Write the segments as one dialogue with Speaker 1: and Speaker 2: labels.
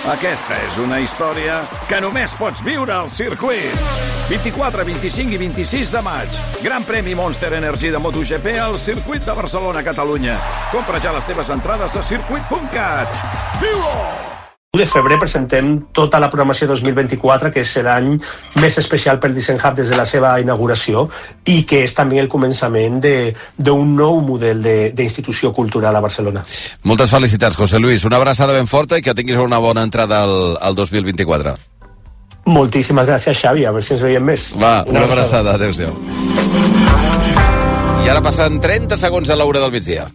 Speaker 1: Aquesta és una història que només pots viure al circuit. 24, 25 i 26 de maig. Gran premi Monster Energy de MotoGP al circuit de Barcelona, Catalunya. Compra ja les teves entrades a circuit.cat. Viu-ho!
Speaker 2: De febrer presentem tota la programació 2024, que és l'any més especial per Design Hub des de la seva inauguració i que és també el començament d'un nou model d'institució cultural a Barcelona.
Speaker 3: Moltes felicitats, José Luis. Una abraçada ben forta i que tinguis una bona entrada al 2024.
Speaker 2: Moltíssimes gràcies, Xavi. A veure si ens veiem més.
Speaker 3: Va, una abraçada. Adéu-siau. I ara passen 30 segons a l'hora del migdia.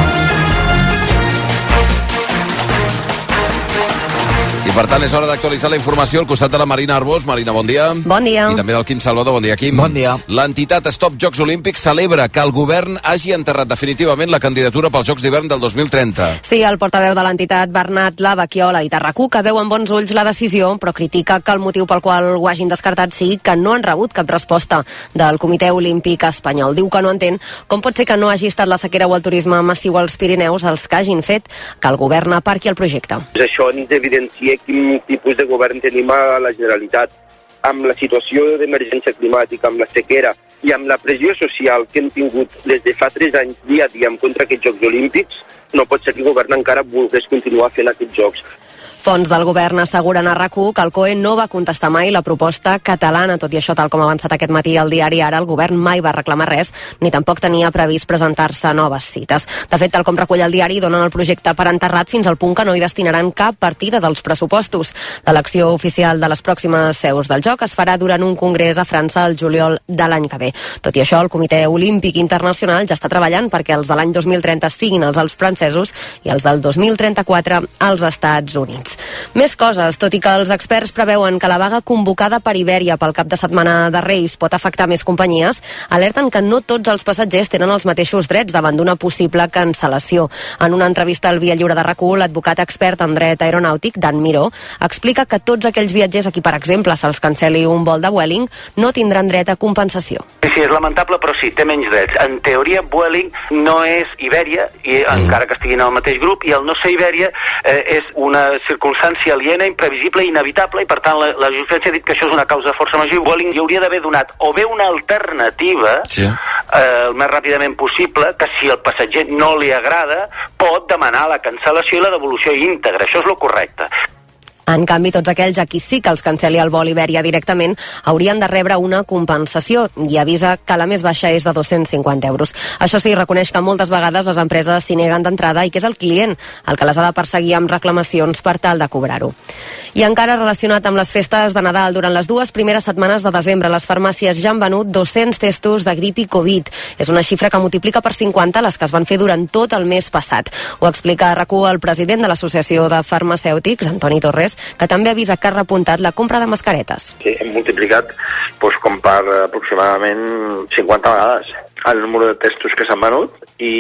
Speaker 3: I per tant és hora d'actualitzar la informació al costat de la Marina Arbós. Marina, bon dia.
Speaker 4: Bon dia.
Speaker 3: I també del Quim Salvador. Bon dia, Quim.
Speaker 5: Bon dia.
Speaker 3: L'entitat Stop Jocs Olímpics celebra que el govern hagi enterrat definitivament la candidatura pels Jocs d'hivern del 2030.
Speaker 4: Sí, el portaveu de l'entitat, Bernat Lavacchiola i Tarracú, que veu amb bons ulls la decisió, però critica que el motiu pel qual ho hagin descartat sigui que no han rebut cap resposta del Comitè Olímpic Espanyol. Diu que no entén com pot ser que no hagi estat la sequera o el turisme massiu als Pirineus els que hagin fet que el govern aparqui el projecte.
Speaker 6: Això ens evidencia quin tipus de govern tenim a la Generalitat. Amb la situació d'emergència climàtica, amb la sequera i amb la pressió social que hem tingut des de fa 3 anys dia a dia en contra d'aquests Jocs Olímpics, no pot ser que el govern encara volgués continuar fent aquests jocs.
Speaker 4: Fonts del govern asseguren a RAC1 que el COE no va contestar mai la proposta catalana. Tot i això, tal com ha avançat aquest matí al diari Ara, el govern mai va reclamar res, ni tampoc tenia previst presentar-se a noves cites. De fet, tal com recull el diari, donen el projecte per enterrat fins al punt que no hi destinaran cap partida dels pressupostos. L'elecció oficial de les pròximes seus del joc es farà durant un congrés a França el juliol de l'any que ve. Tot i això, el Comitè Olímpic Internacional ja està treballant perquè els de l'any 2030 siguin els francesos i els del 2034 als Estats Units. Més coses, tot i que els experts preveuen que la vaga convocada per Ibèria pel cap de setmana de Reis pot afectar més companyies, alerten que no tots els passatgers tenen els mateixos drets davant d'una possible cancel·lació. En una entrevista al Via Lliure de RAC1, l'advocat expert en dret aeronàutic, Dan Miró, explica que tots aquells viatgers a qui, per exemple, se'ls cancel·li un vol de Vueling no tindran dret a compensació.
Speaker 7: Sí, és lamentable, però sí, té menys drets. En teoria, Vueling no és Ibèria, i encara que estiguin al mateix grup, i el no ser Ibèria és una circumstància aliena, imprevisible i inevitable, i per tant la justícia ha dit que això és una causa de força major i Vueling hi hauria d'haver donat o bé una alternativa el més ràpidament possible, que si el passatger no li agrada pot demanar la cancel·lació i la devolució íntegra. Això és el correcte.
Speaker 4: En canvi, tots aquells a qui sí que els cancel·li el vol Ibèria directament haurien de rebre una compensació i avisa que la més baixa és de 250 euros. Això sí, reconeix que moltes vegades les empreses s'hi neguen d'entrada i que és el client el que les ha de perseguir amb reclamacions per tal de cobrar-ho. I encara relacionat amb les festes de Nadal, durant les 2 primeres setmanes de desembre, les farmàcies ja han venut 200 testos de grip i Covid. És una xifra que multiplica per 50 les que es van fer durant tot el mes passat. Ho explica a RAC1 el president de l'Associació de Farmacèutics, Antoni Torres, que també avisa que ha repuntat la compra de mascaretes.
Speaker 6: Sí, hem multiplicat com per aproximadament 50 vegades el número de testos que s'han venut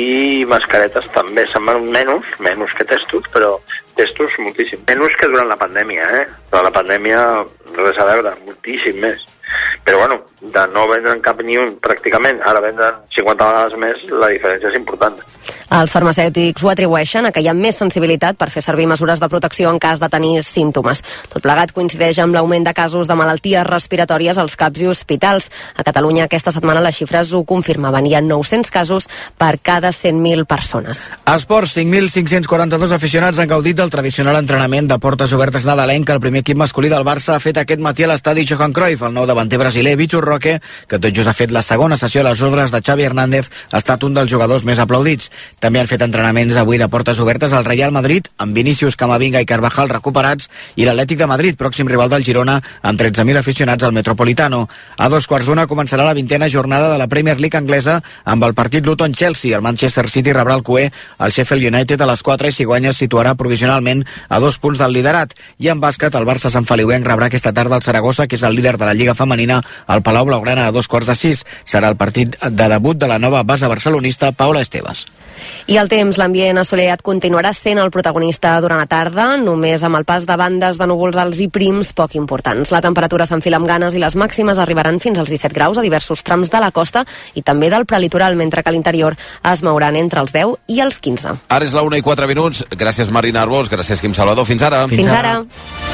Speaker 6: i mascaretes també s'han venut menys que testos, però testos moltíssim. Menys que durant la pandèmia, Durant la pandèmia res a veure, moltíssim més. Però bueno, de no vendre'n cap ni un pràcticament, ara vendre'n 50 vegades més, la diferència és important.
Speaker 4: Els farmacèutics ho atribueixen a que hi ha més sensibilitat per fer servir mesures de protecció en cas de tenir símptomes. Tot plegat coincideix amb l'augment de casos de malalties respiratòries als CAPs i hospitals. A Catalunya aquesta setmana les xifres ho confirmaven. Hi ha 900 casos per cada 100.000 persones.
Speaker 5: Esports, 5.542 aficionats han gaudit del tradicional entrenament de portes obertes nadalenc que el primer equip masculí del Barça ha fet aquest matí a l'estadi Johan Cruyff. El nou davanter brasiler Vitor Roque, que tot just ha fet la segona sessió a les ordres de Xavi Hernández, ha estat un dels jugadors més aplaudits. També han fet entrenaments avui de portes obertes al Real Madrid, amb Vinícius, Camavinga i Carvajal recuperats, i l'Atlètic de Madrid, pròxim rival del Girona, amb 13.000 aficionats al Metropolitano. A 2:15 començarà la 20ª jornada de la Premier League anglesa amb el partit Luton-Chelsea. El Manchester City rebrà el cué al Sheffield United a les 4 i si guanya es situarà provisionalment a 2 punts del liderat. I en bàsquet, el Barça Sant Feliuenc rebrà aquesta tarda el Saragossa, que és el líder de la Lliga Femenina, al Palau Blaugrana a 2:15. Serà el partit de debut de la nova base barcelonista Paula Esteves.
Speaker 4: I el temps, l'ambient assolellat continuarà sent el protagonista durant la tarda, només amb el pas de bandes de núvols alts i prims poc importants. La temperatura s'enfila amb ganes i les màximes arribaran fins als 17 graus a diversos trams de la costa i també del prelitoral, mentre que a l'interior es mouran entre els 10 i els 15.
Speaker 3: Ara és la 1:04. Gràcies, Marina Arbós. Gràcies, Quim Salvador. Fins ara.
Speaker 4: Fins ara.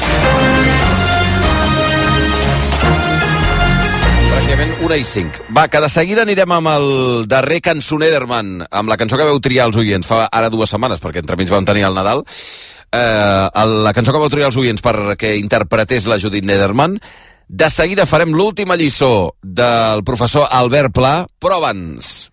Speaker 3: Pràcticament 1:05. Va, que de seguida anirem amb el darrer cançoner d'Herman, amb la cançó que veu triar els oients fa ara 2 setmanes, perquè entremig vam tenir el Nadal. La cançó que vau triar els oients perquè interpretés la Judit Nederman. De seguida farem l'última lliçó del professor Albert Pla, però abans...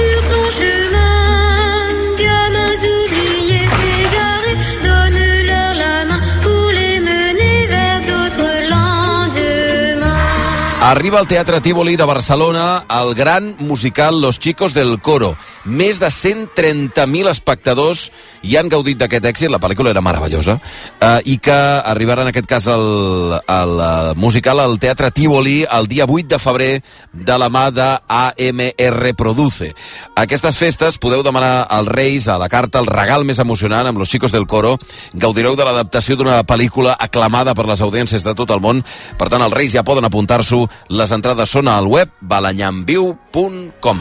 Speaker 3: Arriba al Teatre Tívoli de Barcelona el gran musical Los Chicos del Coro. Més de 130.000 espectadors hi han gaudit d'aquest èxit, la pel·lícula era meravellosa, i que arribarà en aquest cas el musical al Teatre Tívoli el dia 8 de febrer de la mà de AMR Produce. A aquestes festes podeu demanar als Reis a la carta el regal més emocionant amb Los Chicos del Coro. Gaudireu de l'adaptació d'una pel·lícula aclamada per les audiències de tot el món. Per tant, els Reis ja poden apuntar-s'ho. Les entrades són al web balanyamviu.com.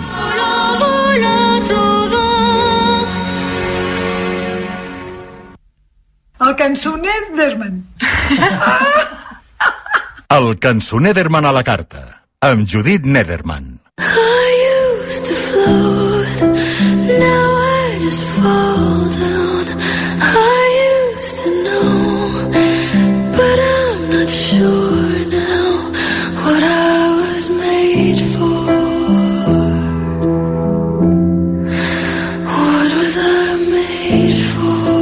Speaker 8: El cançoner d'Herman.
Speaker 9: El cançoner d'Herman a la carta, amb Judit Nederman.
Speaker 10: I used to float, now I just fall down. I used to know, but I'm not sure now what I was made for. What was I made for?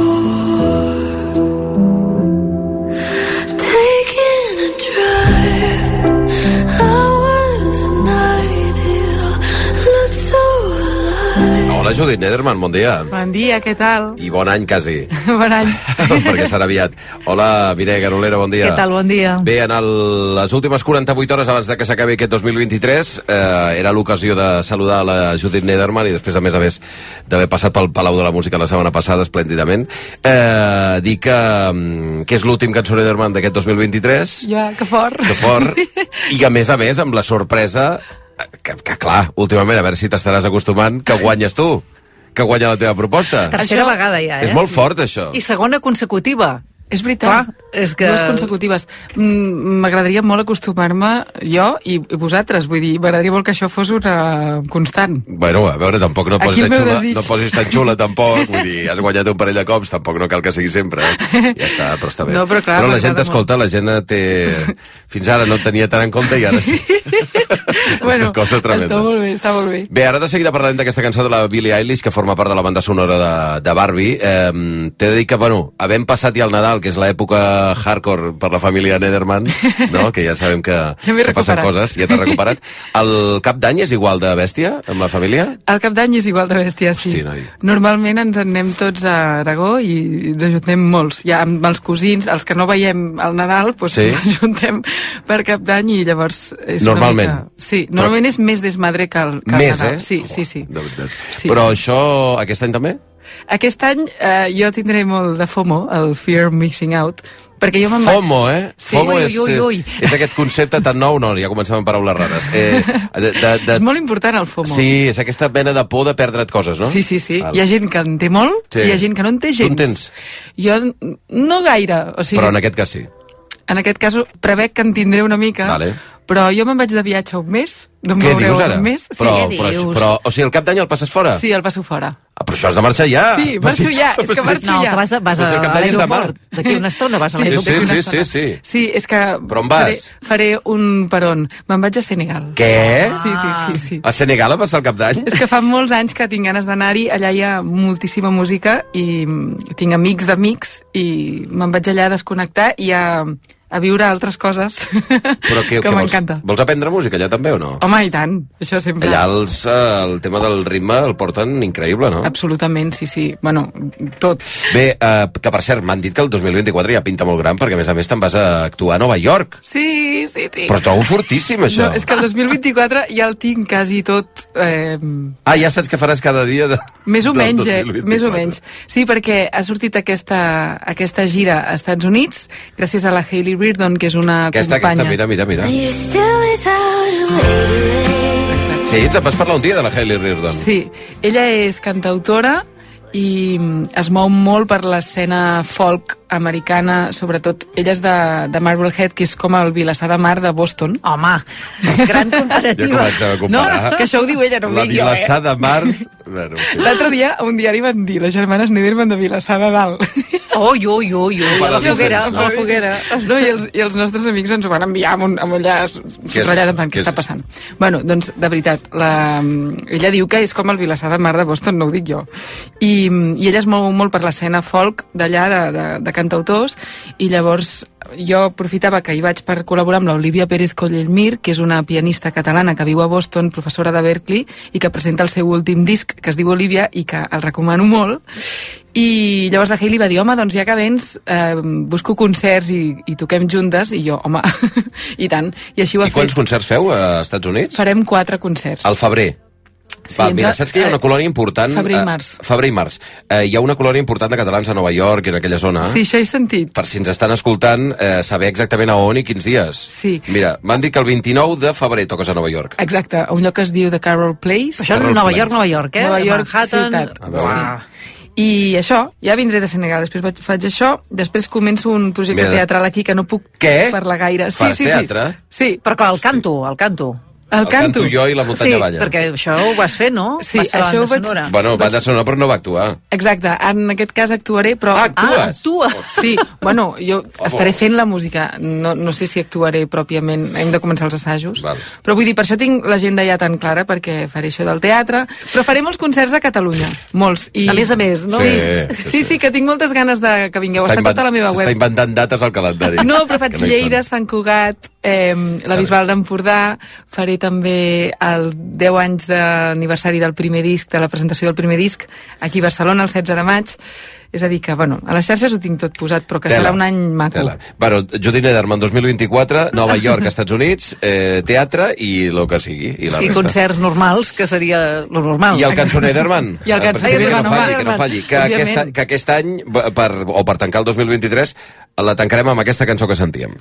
Speaker 10: Taking a drive, I was an ideal, looked so alive.
Speaker 3: Hola, Judit Nederman, bon dia.
Speaker 11: Bon dia, què tal?
Speaker 3: I bon any, quasi.
Speaker 11: Bon any.
Speaker 3: Perquè serà aviat. Hola, Mireia Garolera, bon dia.
Speaker 11: Què tal, bon dia.
Speaker 3: Bé, en les últimes 48 hores abans de que s'acabi aquest 2023 era l'ocasió de saludar la Judit Nederman i després, a més d'haver passat pel Palau de la Música la setmana passada esplèndidament, dir que és l'últim cançó Nederman d'aquest 2023.
Speaker 11: Ja, que fort.
Speaker 3: Que fort. I a més, amb la sorpresa que clar, últimament, a veure si t'estaràs acostumant, que guanyes tu, que guanya la teva proposta.
Speaker 11: Tercera vegada ja,
Speaker 3: És molt fort, això.
Speaker 11: I segona consecutiva. És veritat.
Speaker 12: Clar, és que...
Speaker 11: Dues consecutives. M'agradaria molt acostumar-me jo i vosaltres. Vull dir, m'agradaria molt que això fos una constant.
Speaker 3: Bueno, a veure, tampoc no posis tan xula, tampoc. Vull dir, has guanyat un parell de cops, tampoc no cal que sigui sempre. Ja està, però està bé.
Speaker 11: No, però clar,
Speaker 3: la gent t'escolta, la gent té... Fins ara no et tenia tant en compte i ara sí.
Speaker 11: Bueno,
Speaker 3: cosa tremenda.
Speaker 11: Està molt bé.
Speaker 3: Bé, ara de seguida parlarem d'aquesta cançó de la Billie Eilish, que forma part de la banda sonora de Barbie. T'he de dir que, bueno, havent passat ja el Nadal, que és l'època hardcore per la família Nederman, no? Que ja sabem que passen coses, ja t'has recuperat. El cap d'any és igual de bèstia amb la família?
Speaker 11: El cap d'any és igual de bèstia, sí.
Speaker 3: Hosti,
Speaker 11: normalment ens en anem tots a Aragó i ens ajuntem molts. Ja amb els cosins, els que no veiem al Nadal, doncs ens ajuntem per cap d'any i llavors és
Speaker 3: normalment.
Speaker 11: Una mica... Sí, normalment és més desmadre que el Nadal. Sí.
Speaker 3: De veritat. Sí, però això, aquest any també?
Speaker 11: Aquest any jo tindré molt de FOMO, el Fear of Missing Out, perquè jo me'n vaig...
Speaker 3: FOMO, eh?
Speaker 11: Sí.
Speaker 3: FOMO
Speaker 11: ui.
Speaker 3: És aquest concepte tan nou, no, ja comencem amb paraules rares.
Speaker 11: És molt important el FOMO.
Speaker 3: Sí, és aquesta mena de por de perdre't coses, no?
Speaker 11: Sí. Hi ha gent que en té molt i hi ha gent que no en té gens.
Speaker 3: Tu en tens?
Speaker 11: Jo no gaire. O sigui,
Speaker 3: però en aquest cas sí.
Speaker 11: En aquest cas prevec que en tindré una mica, però jo me'n vaig de viatge un mes, d'on veureu un mes.
Speaker 3: Però, o sigui, el cap d'any el passes fora?
Speaker 11: Sí, el passo fora.
Speaker 3: Però això has de marxar ja.
Speaker 11: Sí, marxo ja, és que marxo ja.
Speaker 12: No, que vas a l'aeroport. D'aquí una estona vas a l'aeroport.
Speaker 3: Sí.
Speaker 11: Sí, és que...
Speaker 3: Però on vas?
Speaker 11: Faré un peron. Me'n vaig a Senegal.
Speaker 3: Què?
Speaker 11: Sí.
Speaker 3: A Senegal a passar el cap d'any?
Speaker 11: És que fa molts anys que tinc ganes d'anar-hi. Allà hi ha moltíssima música i tinc amics d'amics i me'n vaig allà a desconnectar i a viure altres coses
Speaker 3: Però
Speaker 11: que m'encanta.
Speaker 3: Vols aprendre música allà també o no?
Speaker 11: Home, i tant, això sempre.
Speaker 3: Allà el tema del ritme el porten increïble, no?
Speaker 11: Absolutament, sí. Bueno, tot.
Speaker 3: Bé, que per cert, m'han dit que el 2024 ja pinta molt gran, perquè a més te'n vas a actuar a Nova York.
Speaker 11: Sí.
Speaker 3: Però trobo fortíssim, això.
Speaker 11: No, és que el 2024 ja el tinc quasi tot...
Speaker 3: ja saps què faràs cada dia
Speaker 11: més o menys, més o menys. Sí, perquè ha sortit aquesta gira als Estats Units gràcies a la Hailey Reardon, que és una companya.
Speaker 3: Mira. Sí, ens en vas parlar un dia de la Hailey Reardon.
Speaker 11: Sí, ella és cantautora i es mou molt per l'escena folk americana, sobretot. Ella és de Marblehead, que és com el Vilassar de Mar de Boston.
Speaker 12: Home, gran comparativa.
Speaker 3: Ja a comparar.
Speaker 11: No, que això ho diu ella, no ho dic jo,
Speaker 3: La Vilassar de Mar... Bueno, sí.
Speaker 11: L'altre dia, a un diari van dir les germanes Nederman de Vilassar de Dalt.
Speaker 12: Ui, la foguera.
Speaker 11: No, i els nostres amics ens ho van enviar amb allà subratllat, en plan, què està passant? Bueno, doncs, de veritat, ella diu que és com el Vilassar de Mar de Boston, no ho dic jo. I ella es mou molt per l'escena folk d'allà, de cantautors, i llavors jo aprofitava que hi vaig per col·laborar amb l'Olivia Pérez Collellmir, que és una pianista catalana que viu a Boston, professora de Berklee, i que presenta el seu últim disc, que es diu Olivia, i que el recomano molt. I llavors la Hailey va dir, home, doncs ja que vens, busco concerts i toquem juntes, i jo, home, i tant. I així ho ha fet.
Speaker 3: I quants concerts feu als Estats Units?
Speaker 11: Farem 4 concerts.
Speaker 3: Al febrer.
Speaker 11: Sí,
Speaker 3: mira, saps que hi ha una colònia important...
Speaker 11: Febrer i març.
Speaker 3: Febrer i març. Hi ha una colònia important de catalans a Nova York i en aquella zona.
Speaker 11: Sí, això he sentit.
Speaker 3: Per si ens estan escoltant, saber exactament a on i quins dies.
Speaker 11: Sí.
Speaker 3: Mira, m'han dit que el 29 de febrer toques a Nova York.
Speaker 11: Exacte, a un lloc que es diu The Carroll Place.
Speaker 12: Això és Nova York,
Speaker 11: Nova York,
Speaker 12: Manhattan.
Speaker 11: ciutat. I això, ja vindré de Senegal, després faig això, després començo un projecte teatral aquí que no puc parlar gaire.
Speaker 3: Fas teatre?
Speaker 11: Sí.
Speaker 12: Però que el canto.
Speaker 11: El canto
Speaker 3: jo i la muntanya balla.
Speaker 12: Sí, perquè això ho vas fer, no?
Speaker 11: Sí, això ho vaig...
Speaker 3: Bueno, banda sonora, però no va actuar.
Speaker 11: Exacte, en aquest cas actuaré, però...
Speaker 3: Actues?
Speaker 11: Sí, bueno, jo estaré fent la música, no sé si actuaré pròpiament, hem de començar els assajos, però vull dir, per això tinc l'agenda ja tan clara, perquè faré això del teatre, però faré molts concerts a Catalunya, molts.
Speaker 12: A més, no?
Speaker 11: Sí, que tinc moltes ganes de que vingueu, està tota la meva web.
Speaker 3: S'està inventant dates al calendari.
Speaker 11: No, però faig Lleida, Sant Cugat, la Bisbal d'Empordà, faré també el 10 anys d'aniversari del primer disc, de la presentació del primer disc, aquí a Barcelona, el 16 de maig. És a dir que, bueno, a les xarxes ho tinc tot posat, però que serà un any maco.
Speaker 3: Bueno, Judit Nederman 2024, Nova York, Estats Units, teatre i el que sigui. I
Speaker 12: concerts normals, que seria lo normal.
Speaker 3: I el cançó Nederman.
Speaker 11: I el cançó Nederman.
Speaker 3: Que no falli. Que aquest any, per tancar el 2023, la tancarem amb aquesta cançó que sentíem.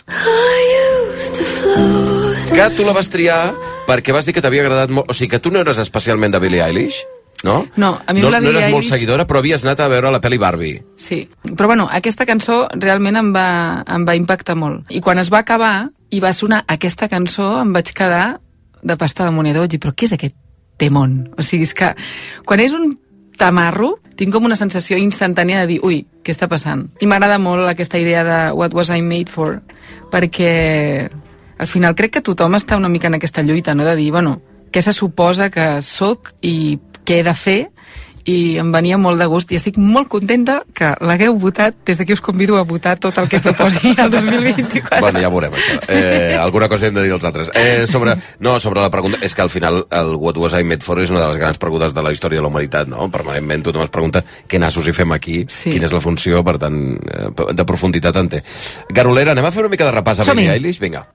Speaker 3: Que tu la vas triar perquè vas dir que t'havia agradat molt... O sigui, que tu no eres especialment de Billie Eilish, no?
Speaker 11: No, a mi la Billie Eilish...
Speaker 3: No eres molt seguidora, però havies anat a veure la pel·li Barbie.
Speaker 11: Sí, però bueno, aquesta cançó realment em va impactar molt. I quan es va acabar i va sonar aquesta cançó, em vaig quedar de pasta de moneda. Vaig dir, però què és aquest temón? O sigui, és que quan és un tamarro, tinc com una sensació instantània de dir, ui, què està passant? I m'agrada molt aquesta idea de What Was I Made For, perquè al final crec que tothom està una mica en aquesta lluita, no? De dir, bueno, què se suposa que sóc i què he de fer, i em venia molt de gust i estic molt contenta que l'hagueu votat. Des d'aquí us convido a votar tot el que proposi el 2024.
Speaker 3: Bueno, ja veurem això. Alguna cosa hem de dir als altres. Sobre la pregunta, és que al final el What Was I Made For és una de les grans preguntes de la història de la humanitat, no? Permanentment tothom es pregunta què nassos hi fem aquí, quina és la funció, per tant, de profunditat en té. Garolera, anem a fer una mica de repàs a Billie Eilish? Vinga.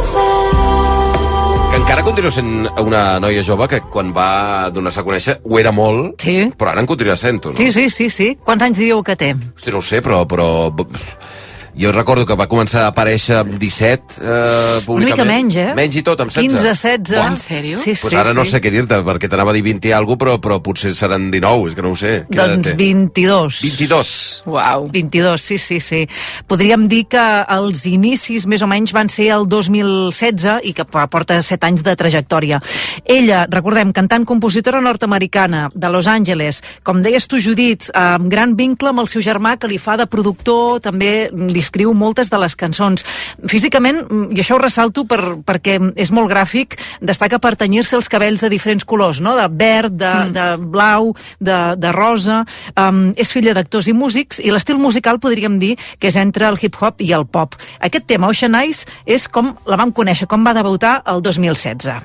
Speaker 3: Que encara continua sent una noia jove que quan va donar-se a conèixer ho era molt, però ara en continua sent, no?
Speaker 12: Sí. Quants anys diríeu que té?
Speaker 3: Hosti, no ho sé, però jo recordo que va començar a aparèixer amb 17 públicament.
Speaker 12: Una mica menys,
Speaker 3: Menys i tot, amb 16.
Speaker 12: 15, 16.
Speaker 11: En sèrio?
Speaker 12: Sí.
Speaker 3: Pues ara no sé què dir-te, perquè t'anava a dir 20 i alguna cosa, però potser seran 19, és que no ho sé.
Speaker 12: Doncs 22.
Speaker 3: 22.
Speaker 11: Uau.
Speaker 12: 22, sí. Podríem dir que els inicis més o menys van ser el 2016 i que porta 7 anys de trajectòria. Ella, recordem, cantant compositora nord-americana de Los Angeles, com deies tu, Judit, amb gran vincle amb el seu germà que li fa de productor, també li i escriu moltes de les cançons. Físicament, i això ho ressalto perquè és molt gràfic, destaca per tenyir-se els cabells de diferents colors, no? De verd, de blau, de rosa. És filla d'actors i músics, i l'estil musical podríem dir que és entre el hip-hop i el pop. Aquest tema, Ocean Eyes, és com la vam conèixer, com va debutar el 2016.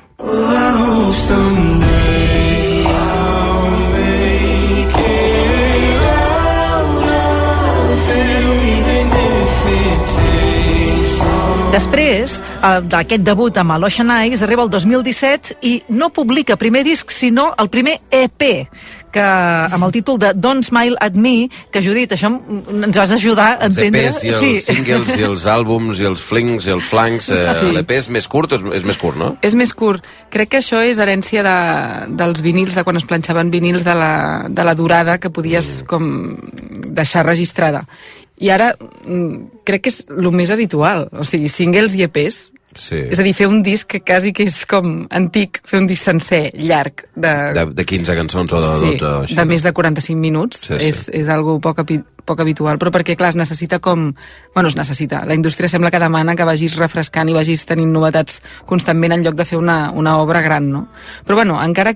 Speaker 12: Després d'aquest debut amb l'Ocean Eyes arriba el 2017 i no publica primer disc, sinó el primer EP, que amb el títol de Don't Smile at Me, que Judit, això ens vas ajudar a entendre.
Speaker 3: Els EPs i els singles i els àlbums i els flings i els flancs, l'EP és més curt o és més curt, no?
Speaker 11: És més curt. Crec que això és herència dels vinils, de quan es planxaven vinils de la durada que podies com deixar registrada. I ara crec que és el més habitual, o sigui, singles i EPs.
Speaker 3: Sí.
Speaker 11: És a dir, fer un disc que quasi que és com antic, fer un disc sencer, llarg.
Speaker 3: De 15 cançons o de 12 o així.
Speaker 11: De més de 45 minuts.
Speaker 3: Sí.
Speaker 11: És algo poc habitual, però perquè, clar, es necessita com... Bueno, es necessita. La indústria sembla que demana que vagis refrescant i vagis tenint novetats constantment en lloc de fer una obra gran, no? Però, bueno, encara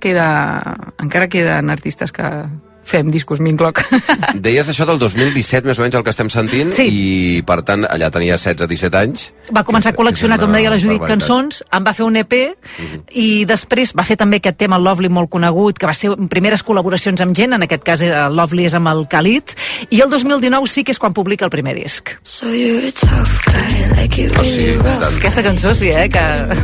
Speaker 11: queden artistes que fem discos, m'incloc.
Speaker 3: Deies això del 2017, més o menys, el que estem sentint,
Speaker 12: sí.
Speaker 3: I, per tant, allà tenia 16-17 anys.
Speaker 12: Va començar a col·leccionar, com deia la Judit, cançons, en va fer un EP, i després va fer també aquest tema Lovely molt conegut, que va ser primeres col·laboracions amb gent, en aquest cas Lovely és amb el Khalid, i el 2019 sí que és quan publica el primer disc.
Speaker 10: So you're a tough guy, like it really rough.
Speaker 12: Aquesta cançó sí, que...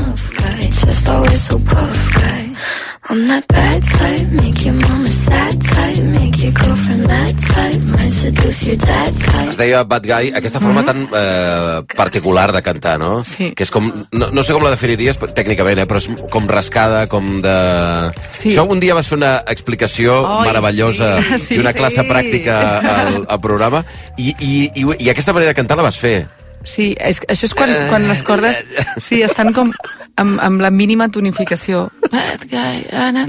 Speaker 10: Just always so puff guy. I'm that bad type, make your mama sad type, make your girlfriend mad type, might seduce your dad type.
Speaker 3: Es deia Bad Guy, aquesta forma tan particular de cantar, no?
Speaker 11: Sí.
Speaker 3: Que és com, no sé com la definiries tècnicament, però és com rascada, com de...
Speaker 11: Sí.
Speaker 3: Això un dia vas fer una explicació meravellosa i una classe pràctica al programa, i aquesta manera de cantar la vas fer.
Speaker 11: Sí, això és quan les cordes estan com amb la mínima tonificació. Bad guy,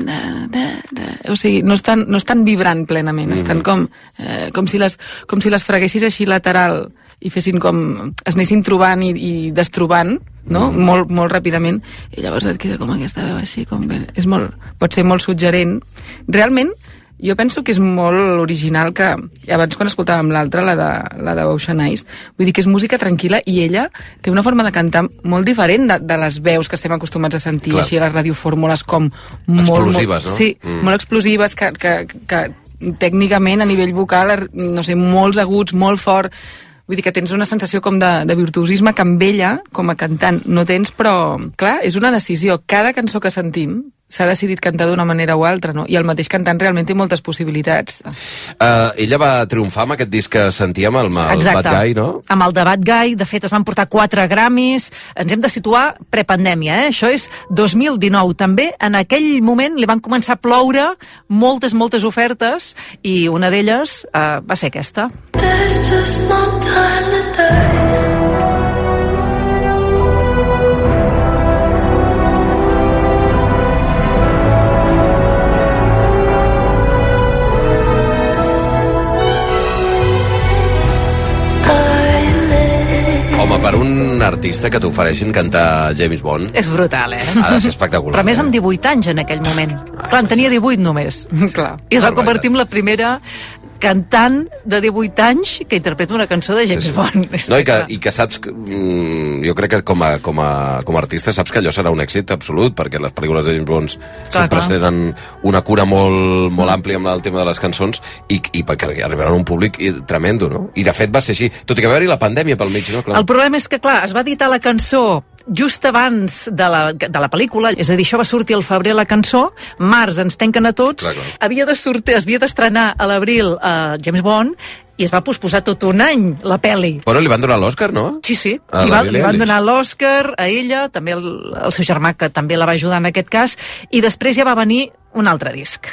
Speaker 11: o sigui, no estan vibrant plenament, estan com si les freguessis així lateral i fessin com... es anessin trobant i destrobant, no? Molt, molt ràpidament, i llavors et queda com aquesta veu així, com que pot ser molt suggerent. Realment, jo penso que és molt original, que abans quan escoltàvem l'altra, la de Ocean Eyes, vull dir que és música tranquil·la, i ella té una forma de cantar molt diferent de les veus que estem acostumats a sentir. Clar. Així a les radiofórmules com
Speaker 3: explosives, no?
Speaker 11: Sí, molt explosives, que tècnicament a nivell vocal, no sé, molts aguts, molt fort. Vull dir que tens una sensació com de virtuosisme que amb ella, com a cantant, no tens, però, clar, és una decisió. Cada cançó que sentim s'ha decidit cantar d'una manera o altra, no? I el mateix cantant realment té moltes possibilitats.
Speaker 3: Ella va triomfar amb aquest disc que sentíem, el Bad Guy, no?
Speaker 12: Amb el de Bad Guy, de fet es van portar 4 Grammys, ens hem de situar prepandèmia, Això és 2019. També en aquell moment li van començar a ploure moltes ofertes, i una d'elles va ser aquesta.
Speaker 10: There's just no time to die.
Speaker 3: Home, per un artista que t'ofereixin cantar James Bond...
Speaker 12: És brutal,
Speaker 3: Ha de ser espectacular.
Speaker 12: Però més amb 18 anys en aquell moment. Clar, en tenia 18 només.
Speaker 11: Clar.
Speaker 12: I es va convertir en la primera cantant de 18 anys que interpreta una cançó de James Bond.
Speaker 3: No, i que saps... jo crec que com a artista saps que allò serà un èxit absolut, perquè les pel·lícules de James Bond sempre tenen una cura molt àmplia amb el tema de les cançons, i perquè arribaran a un públic tremendo, no? I de fet va ser així, tot i que va haver-hi la pandèmia pel mig, no? Clar.
Speaker 12: El problema és que, clar, es va editar la cançó just abans de la pel·lícula, és a dir, això va sortir al febrer la cançó, març ens tanquen a tots, havia d'estrenar a l'abril James Bond, i es va posposar tot un any, la pel·li.
Speaker 3: Però li van donar l'Òscar, no?
Speaker 12: Sí. Li van donar l'Òscar a ella, també el seu germà, que també la va ajudar en aquest cas, i després ja va venir un altre disc.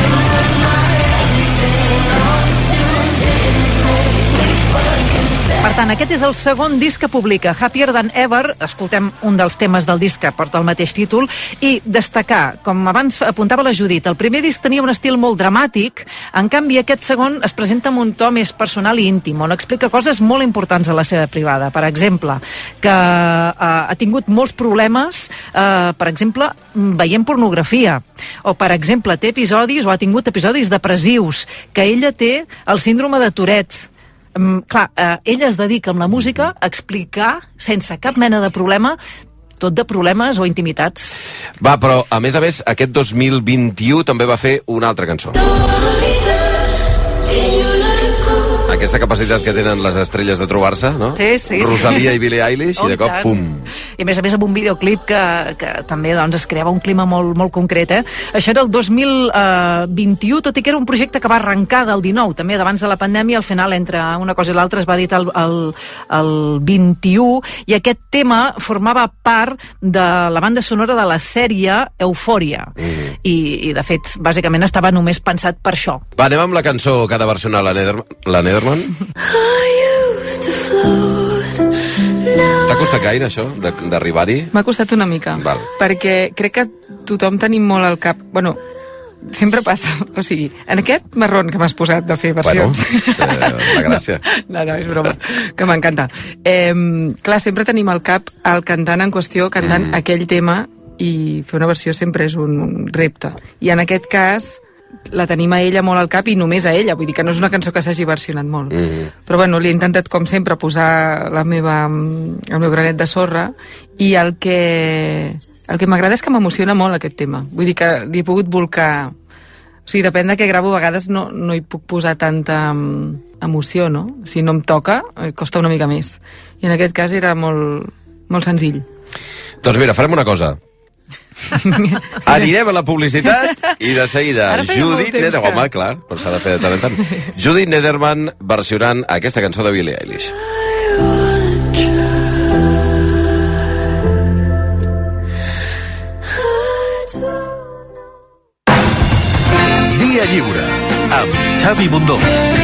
Speaker 12: Per tant, aquest és el segon disc que publica, Happier Than Ever. Escoltem un dels temes del disc que porta el mateix títol i destacar, com abans apuntava la Judit, el primer disc tenia un estil molt dramàtic, en canvi aquest segon es presenta amb un to més personal i íntim, on explica coses molt importants a la seva privada. Per exemple, que ha tingut molts problemes, per exemple, veient pornografia, o per exemple, té episodis o ha tingut episodis depressius, que ella té el síndrome de Tourette. Ella es dedica amb la música a explicar sense cap mena de problema tot de problemes o intimitats.
Speaker 3: Va, però a més, aquest 2021 també va fer una altra cançó. Aquesta capacitat que tenen les estrelles de trobar-se, no?
Speaker 12: Sí.
Speaker 3: Rosalia i Billie Eilish, i de cop, pum.
Speaker 12: I a més amb un videoclip que també doncs, es creava un clima molt, molt concret. Això era el 2021, tot i que era un projecte que va arrencar del 19, també d'abans de la pandèmia. Al final, entre una cosa i l'altra, es va editar el 21, i aquest tema formava part de la banda sonora de la sèrie Eufòria. I de fet, bàsicament estava només pensat per això.
Speaker 3: Va, anem amb la cançó que ha de versionar la Nederman. T'ha costat gaire, això, d'arribar-hi?
Speaker 11: M'ha costat una mica.
Speaker 3: Val.
Speaker 11: Perquè crec que tothom tenim molt al cap... Bueno, sempre passa. O sigui, en aquest marrón que m'has posat de fer versions...
Speaker 3: Bueno, la gràcia.
Speaker 11: No, és broma, que m'encanta. Clar, sempre tenim al cap el cantant en qüestió cantant aquell tema, i fer una versió sempre és un repte. I en aquest cas la tenim a ella molt al cap, i només a ella, vull dir que no és una cançó que s'hagi versionat molt. Però bueno, li he intentat, com sempre, posar el meu granet de sorra, i el que m'agrada és que m'emociona molt aquest tema. Vull dir que li he pogut volcar... O sigui, depèn de què gravo, a vegades no hi puc posar tanta emoció, no? Si no em toca, costa una mica més. I en aquest cas era molt, molt senzill.
Speaker 3: Doncs mira, farem una cosa. Anirem a la publicitat i de seguida Judit Nederman, home, clar, però s'ha de fer de tant en tant. Judit Nederman versionant aquesta cançó de Billie Eilish.
Speaker 9: Dia lliure amb Xavi Bundó.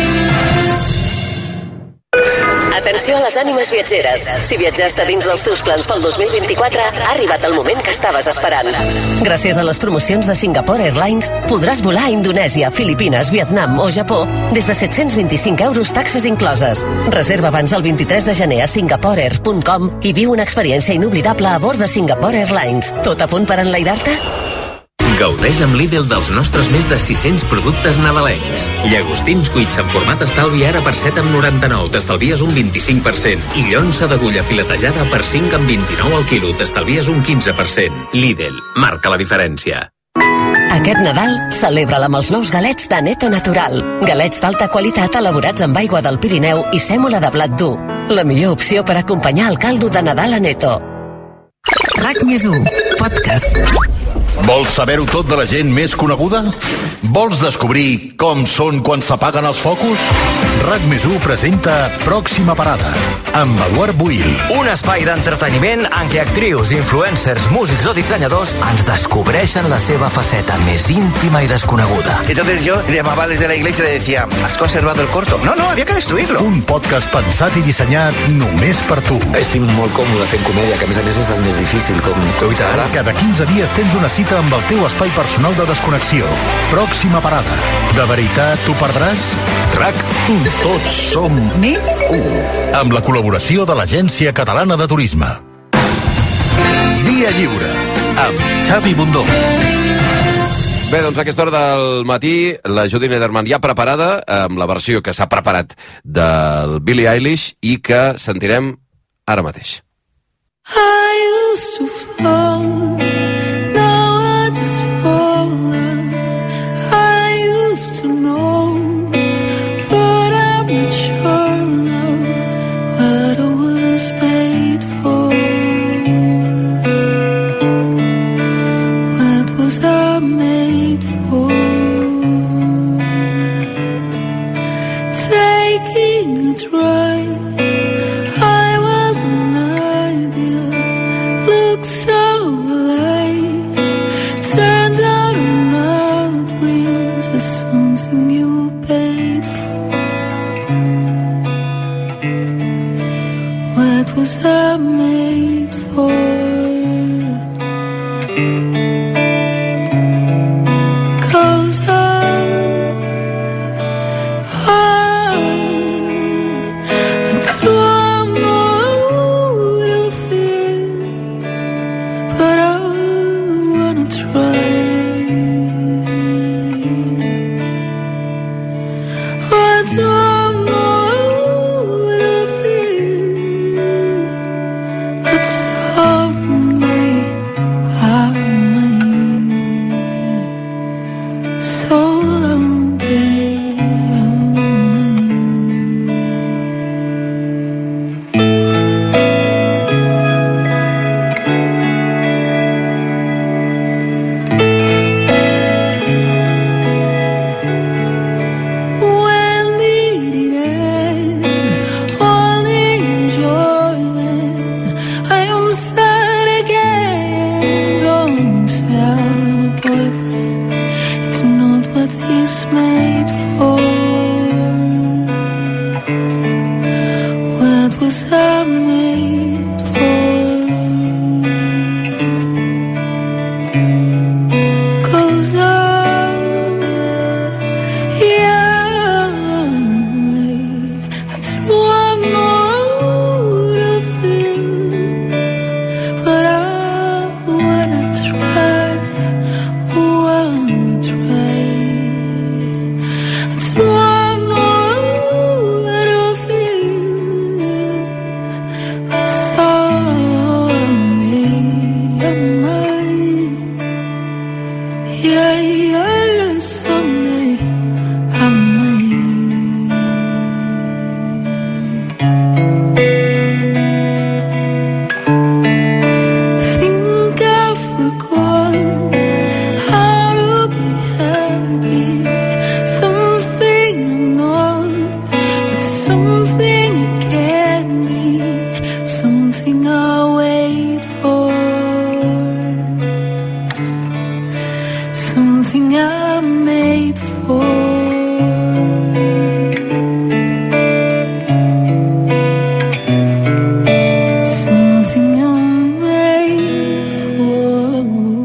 Speaker 13: Atenció a les ànimes viatgeres. Si viatjaste dins dels teus plans pel 2024, ha arribat el moment que estaves esperant. Gràcies a les promocions de Singapore Airlines, podràs volar a Indonèsia, Filipines, Vietnam o Japó des de 725 euros taxes incloses. Reserva abans del 23 de gener a singaporeair.com i viu una experiència inoblidable a bord de Singapore Airlines. Tot a punt per enlairar-te?
Speaker 14: Gaudeix amb Lidl dels nostres més de 600 productes nadalencs. Llagostins cuits en format estalvi ara per 7,99, t'estalvies un 25%. I llonsa d'agulla filetejada per 5,29 al quilo, t'estalvies un 15%. Lidl, marca la diferència.
Speaker 13: Aquest Nadal, celebra'l amb els nous galets de Neto Natural. Galets d'alta qualitat elaborats amb aigua del Pirineu i sèmola de blat dur. La millor opció per acompanyar el caldo de Nadal a Neto.
Speaker 15: RAC+1, podcast.
Speaker 9: Vols saber-ho tot de la gent més coneguda? Vols descobrir com són quan s'apaguen els focus? RAC+1 presenta Pròxima Parada, amb Eduard Buil.
Speaker 16: Un espai d'entreteniment en què actrius, influencers, músics o dissenyadors ens descobreixen la seva faceta més íntima i desconeguda.
Speaker 17: Entonces yo llamaba desde la iglesia y le decía, ¿has conservado el corto? No, había que destruirlo.
Speaker 9: Un podcast pensat i dissenyat només per tu.
Speaker 16: Estic molt còmode fent comèdia, que a més és el més difícil, com tu hi sabràs.
Speaker 9: Cada 15 dies tens una cita amb el teu espai personal de desconnexió. Pròxima Parada. De veritat t'ho perdràs? RAC, tots som
Speaker 15: més u.
Speaker 9: Amb la col·laboració de l'Agència Catalana de Turisme. Dia lliure amb Xavi Bundó.
Speaker 3: Bé, doncs a aquesta hora del matí la Judit Nederman ja preparada amb la versió que s'ha preparat del Billie Eilish i que sentirem ara mateix.
Speaker 10: I used to float, now I just fall. I used to know, but I'm not sure now what I was made for. What was I made for? Taking a drive, I was an idea. Looks goes on. It's one more to feel, but I wanna try. What's one more to feel, but someday I may, someday. When did it end? All the enjoyment. I am sad again. Don't tell my boyfriend it's not what he's made for. What was I made for? 'Cause it's one more to feel, but I wanna try. It's one more to feel, but someday I might. Yeah, someday I might. Think I forgot how to be happy. Something I'm not, but something I can be. Something I wait for. Something I'm made for. Something I'm made for.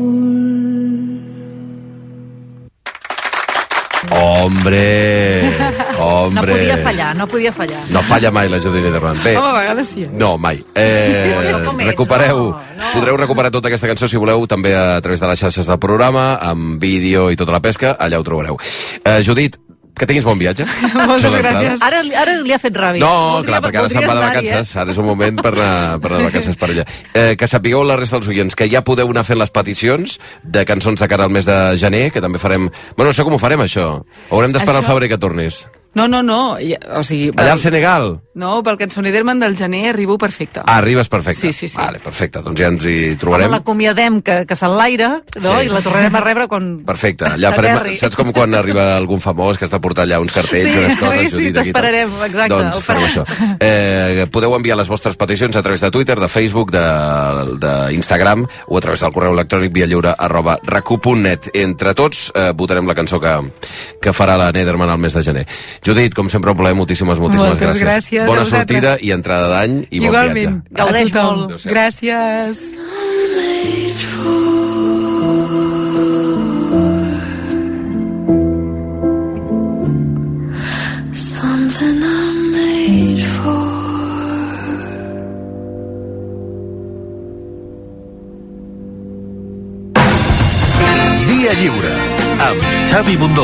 Speaker 3: Hombre!
Speaker 12: No podia fallar, no podia fallar.
Speaker 3: No falla mai la Judit Nederman. Bé,
Speaker 11: Home, a vegades sí.
Speaker 3: no, mai. Podreu recuperar tota aquesta cançó, si voleu, també a través de les xarxes del programa, amb vídeo i tota la pesca, allà ho trobareu. Judit, que tinguis bon viatge.
Speaker 11: Moltes gràcies.
Speaker 12: Ara li ha fet ràbia.
Speaker 3: No, clar, perquè ara se'n va de vacances. Ara és un moment per anar de vacances per allà. Que sapigueu la resta dels oients que ja podeu anar fent les peticions de cançons de cara al mes de gener, que també farem... Bueno, no sé com ho farem, això. Haurem d'esperar al febrer que tornis.
Speaker 11: No. O sigui...
Speaker 3: Allà al Senegal?
Speaker 11: No, pel cançoner d'Herman del gener arribo perfecte.
Speaker 3: Ah, arribes perfecte.
Speaker 11: Sí.
Speaker 3: Vale, perfecte, doncs ja ens hi trobarem.
Speaker 12: Home, l'acomiadem que s'enlaire, no?
Speaker 3: Sí.
Speaker 12: I la tornarem a rebre quan...
Speaker 3: Perfecte, allà farem... Saps com quan arriba algun famós que està portant allà uns cartells, unes coses...
Speaker 12: Sí, t'esperarem, exacte.
Speaker 3: Doncs farem això. Podeu enviar les vostres peticions a través de Twitter, de Facebook, d'Instagram o a través del correu electrònic viallliure@racu.net. Entre tots votarem la cançó que farà la Nederman al mes de gener. Judit, com sempre, un plaer, moltíssimes gràcies. Bona sortida i entrada d'any i bon viatge.
Speaker 11: Igualment.
Speaker 12: Gaudeix molt.
Speaker 11: Gràcies.
Speaker 10: Something I'm made for.
Speaker 9: Dia Lliure, amb Xavi Bundó.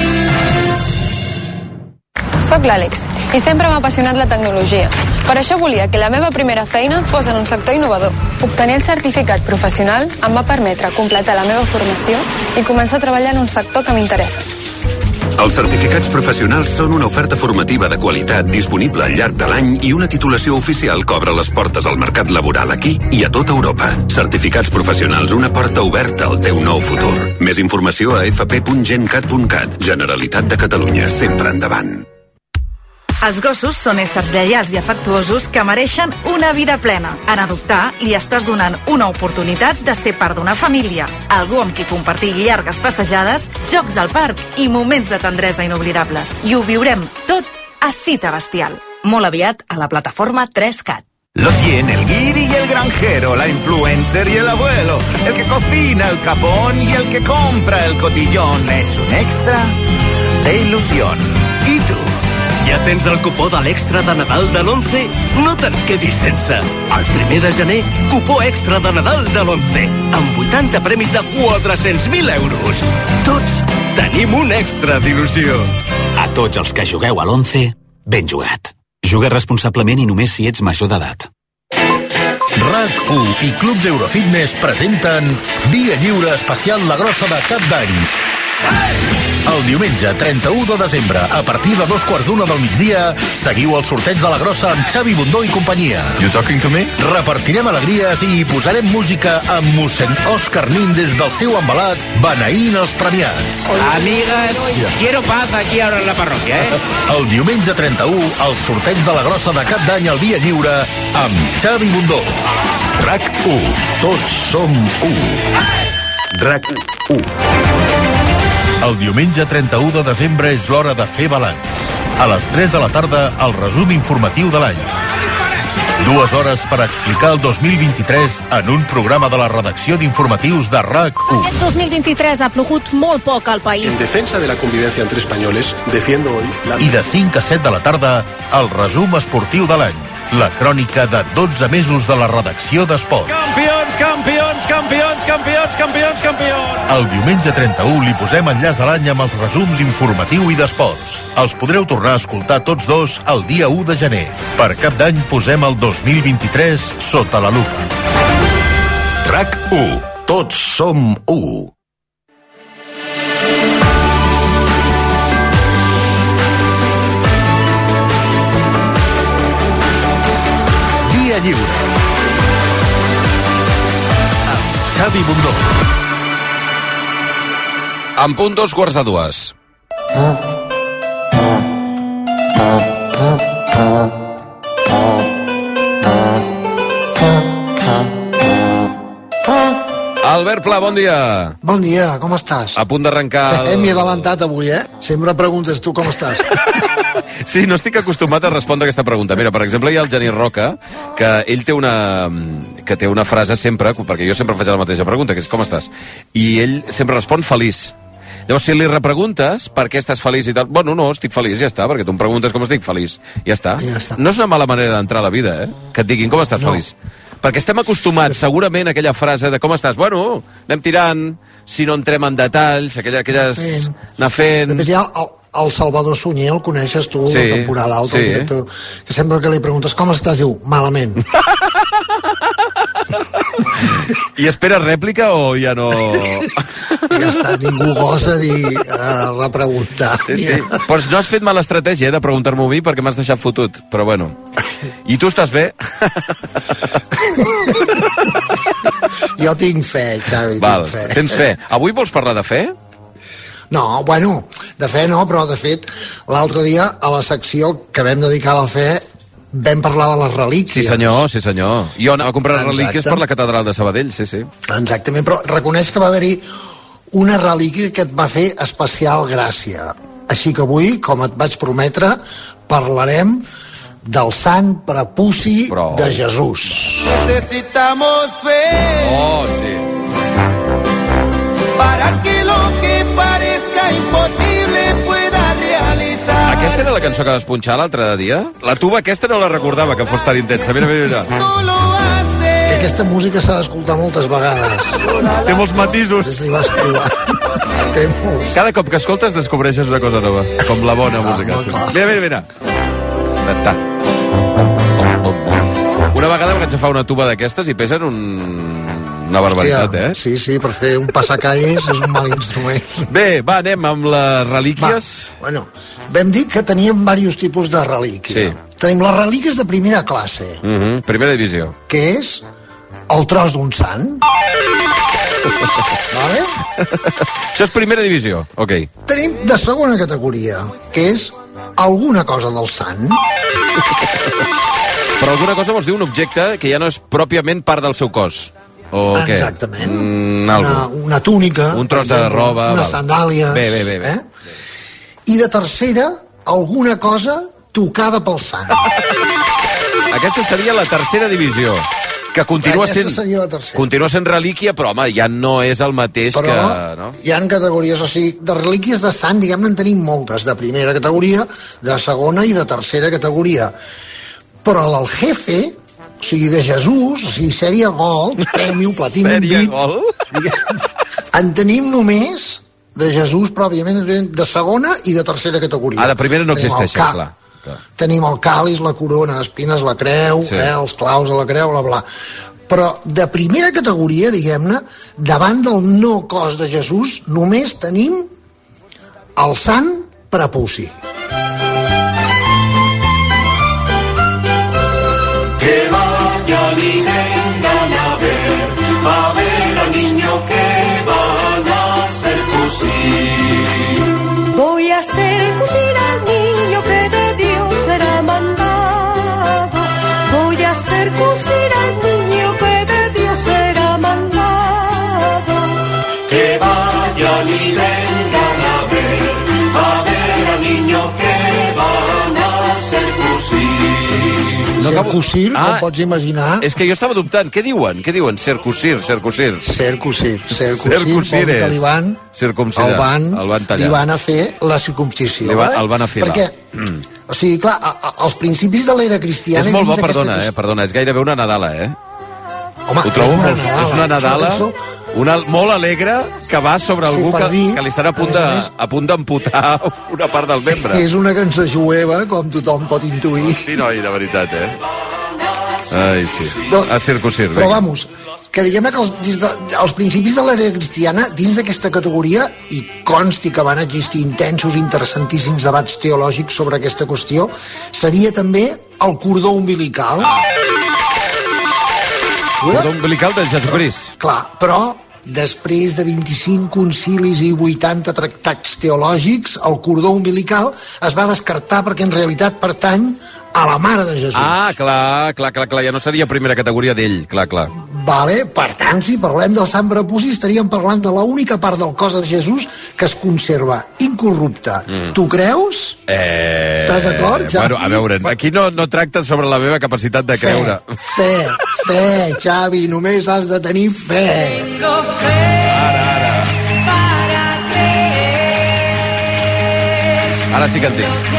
Speaker 18: Soc l'Àlex i sempre m'ha apassionat la tecnologia. Per això volia que la meva primera feina fos en un sector innovador. Obtenir el certificat professional em va permetre completar la meva formació i començar a treballar en un sector que m'interessa.
Speaker 19: Els certificats professionals són una oferta formativa de qualitat disponible al llarg de l'any i una titulació oficial que obre les portes al mercat laboral aquí i a tota Europa. Certificats professionals, una porta oberta al teu nou futur. Més informació a fp.gencat.cat. Generalitat de Catalunya, sempre endavant.
Speaker 20: Els gossos són éssers lleials i afectuosos que mereixen una vida plena. En adoptar, li estàs donant una oportunitat de ser part d'una família, algú amb qui compartir llargues passejades, jocs al parc i moments de tendresa inoblidables. I ho viurem tot a Cita Bestial.
Speaker 15: Molt aviat a la plataforma 3CAT.
Speaker 21: Lo tiene el guiri y el granjero, la influencer y el abuelo, el que cocina el capón y el que compra el cotillón. Es un extra de ilusión. I tu?
Speaker 22: Ja tens el cupó de l'extra de Nadal de l'11? No te'n quedis sense. El 1 de gener, cupó extra de Nadal de l'11, amb 80 premis de 400.000 euros. Tots tenim un extra d'il·lusió.
Speaker 14: A tots els que jugueu a l'11, ben jugat. Juga responsablement i només si ets major d'edat.
Speaker 9: RAC1 i Clubs Eurofitness presenten Dia Lliure Especial La Grossa de Cap d'Any. El diumenge 31 de desembre, a partir de 2:15 del migdia, seguiu el sorteig de La Grossa amb Xavi Bundó i companyia.
Speaker 21: You talking to me?
Speaker 9: Repartirem alegries i posarem música amb mossèn Òscar Nin des del seu embalat, beneint els premiats.
Speaker 23: Amigas, quiero paz aquí ahora en la parroquia,
Speaker 9: El diumenge 31, el sorteig de La Grossa de Cap d'Any al Via Lliure amb Xavi Bundó. RAC1. Tots som u. RAC1. El diumenge 31 de desembre és l'hora de fer balanç. A les 3 de la tarda, el resum informatiu de l'any. 2 hores per explicar el 2023 en un programa de la redacció d'informatius de RAC1.
Speaker 24: Aquest 2023 ha plogut molt poc al país.
Speaker 25: En defensa de la convivencia entre españoles, defiendo hoy la...
Speaker 9: I de 5 a 7 de la tarda, el resum esportiu de l'any. La crònica de 12 mesos de la redacció d'Esports.
Speaker 23: Campions, campions, campions, campions, campions, campions!
Speaker 9: El diumenge 31 li posem enllaç a l'any amb els resums informatiu i d'esports. Els podreu tornar a escoltar tots dos el dia 1 de gener. Per Cap d'Any posem el 2023 sota la lupa. RAC1. Tots som u. Dia Lliure. Amb Xavi Bundó.
Speaker 3: En punt 2:15. Albert Pla, bon dia.
Speaker 26: Bon dia, com estàs?
Speaker 3: A punt d'arrencar...
Speaker 26: M'he adelantat avui, Sempre preguntes tu com estàs.
Speaker 3: Sí, no estic acostumat a respondre aquesta pregunta. Mira, per exemple, hi ha el Genís Roca, que ell té una frase sempre, perquè jo sempre faig la mateixa pregunta, que és com estàs? I ell sempre respon feliç. Llavors, si li repreguntes per què estàs feliç i tal, bueno, no, estic feliç, ja està, perquè tu em preguntes com estic feliç, ja està. No és una mala manera d'entrar a la vida, Que et diguin com estàs feliç. Perquè estem acostumats, segurament, a aquella frase de com estàs, bueno, anem tirant, si no entrem en detalls, aquelles... anar fent...
Speaker 26: Després hi ha el Salvador Sunyer, el coneixes tu, la temporada alta, el director, que sempre que li preguntes com estàs, diu, malament.
Speaker 3: I espera rèplica o ja no...
Speaker 26: Ja està, ningú gosa dir repreguntar.
Speaker 3: Sí. Però no has fet mala estratègia de preguntar-m'ho a mi perquè m'has deixat fotut, però bueno. I tu estàs bé?
Speaker 26: Jo tinc fe, Xavi, tinc fe.
Speaker 3: Tens fe. Avui vols parlar de fe?
Speaker 26: No, bueno, de fe no, però de fet l'altre dia a la secció que vam dedicar a la fe vam parlar de les relíquies.
Speaker 3: Sí senyor. Jo anava a comprar relíquies per la catedral de Sabadell, sí.
Speaker 26: Exactament, però reconeix que va haver-hi una relíquia que et va fer especial gràcia. Així que avui, com et vaig prometre, parlarem del sant prepuci de Jesús.
Speaker 10: Necesitamos fe.
Speaker 3: Oh, sí.
Speaker 10: Para que lo que parezca imposible pueda realizar.
Speaker 3: Aquesta era la cançó que vas punxar l'altre dia? La tuba aquesta no la recordava, que fos tan intensa. Mira.
Speaker 26: És que aquesta música s'ha d'escoltar moltes vegades.
Speaker 3: Té molts matisos. Cada cop que escoltes descobreixes una cosa nova, com la bona música. Mira. Una vegada vaig agafar una tuba d'aquestes i pesen una barbaritat,
Speaker 26: Sí, per fer un passacalles és un mal instrument.
Speaker 3: Bé, anem amb les relíquies.
Speaker 26: Bueno, vam dir que teníem diversos tipus de relíquia. Tenim les relíquies de primera classe.
Speaker 3: Primera divisió.
Speaker 26: Que és el tros d'un sant. Vale?
Speaker 3: Això és primera divisió, ok.
Speaker 26: Tenim de segona categoria, que és alguna cosa del sant.
Speaker 3: Però alguna cosa vols dir un objecte que ja no és pròpiament part del seu cos. O què?
Speaker 26: Exactament. Una túnica.
Speaker 3: Un tros de roba.
Speaker 26: Unes sandàlies.
Speaker 3: Bé.
Speaker 26: I de tercera, alguna cosa tocada pel sant.
Speaker 3: Aquesta seria la tercera divisió, que continua sent relíquia, però, home, ja no és el mateix que... No?
Speaker 26: Hi ha categories, o sigui, de relíquies de sant, diguem-ne, en tenim moltes, de primera categoria, de segona i de tercera categoria. Però del jefe, o sigui, de Jesús, o sigui, sèrie Gold, Premium, Platinum,
Speaker 3: Sèrie
Speaker 26: VIP,
Speaker 3: Gold?
Speaker 26: en tenim només de Jesús, pròpiament, de segona i de tercera categoria.
Speaker 3: De primera no existeixen, clar.
Speaker 26: Tenim el càlis, la corona d'espines, la creu, els claus a la creu, bla, bla. Però de primera categoria, diguem-ne, davant del no cos de Jesús, només tenim el sant prepuci.
Speaker 10: Que vayan y vengan a ver al niño que van a hacer cosir.
Speaker 1: Voy a hacer cosir al niño que de Dios será mandado. Voy a hacer cosir al niño que de Dios será mandado.
Speaker 10: Que vayan y vengan a ver al niño que van a hacer cosir.
Speaker 26: Cercosir, com pots imaginar.
Speaker 3: És que jo estava dubtant. Què diuen? Cercosir.
Speaker 26: Cercosir
Speaker 3: Cercosir
Speaker 26: vol dir que li van
Speaker 3: tallar.
Speaker 26: Li van a fer la circumcisió.
Speaker 3: El van afilar.
Speaker 26: Perquè, o sigui, clar, als principis de l'era cristiana...
Speaker 3: És molt bo, perdona, és gairebé una Nadala,
Speaker 26: Home,
Speaker 3: ho trobo molt... És una Nadala molt alegre que va sobre algú que li estan a punt d'amputar una part del membre.
Speaker 26: És una cançó jueva, com tothom pot intuir.
Speaker 3: Sí, noi, de veritat, Ai, sí. A circusir.
Speaker 26: Però, vamos, que diguem que als principis de l'era cristiana, dins d'aquesta categoria, i consti que van existir intensos, interessantíssims debats teològics sobre aquesta qüestió, seria també el cordó umbilical.
Speaker 3: Cordó umbilical de Jesucrist.
Speaker 26: Clar, però després de 25 concilis i 80 tractats teològics, el cordó umbilical es va descartar perquè en realitat pertany a la mare de Jesús.
Speaker 3: Clar, ja no seria primera categoria d'ell, clar.
Speaker 26: Vale, per tant, si parlem del sant prepuci, estaríem parlant de l'única part del cos de Jesús que es conserva incorrupte. Tu creus? Estàs d'acord, Xavi?
Speaker 3: Bueno, a veure, aquí no tracta sobre la meva capacitat de creure.
Speaker 26: Fe, Xavi, només has de tenir fe.
Speaker 10: Tengo fe.
Speaker 3: Ara.
Speaker 10: Para creer.
Speaker 3: Ara sí que entenc.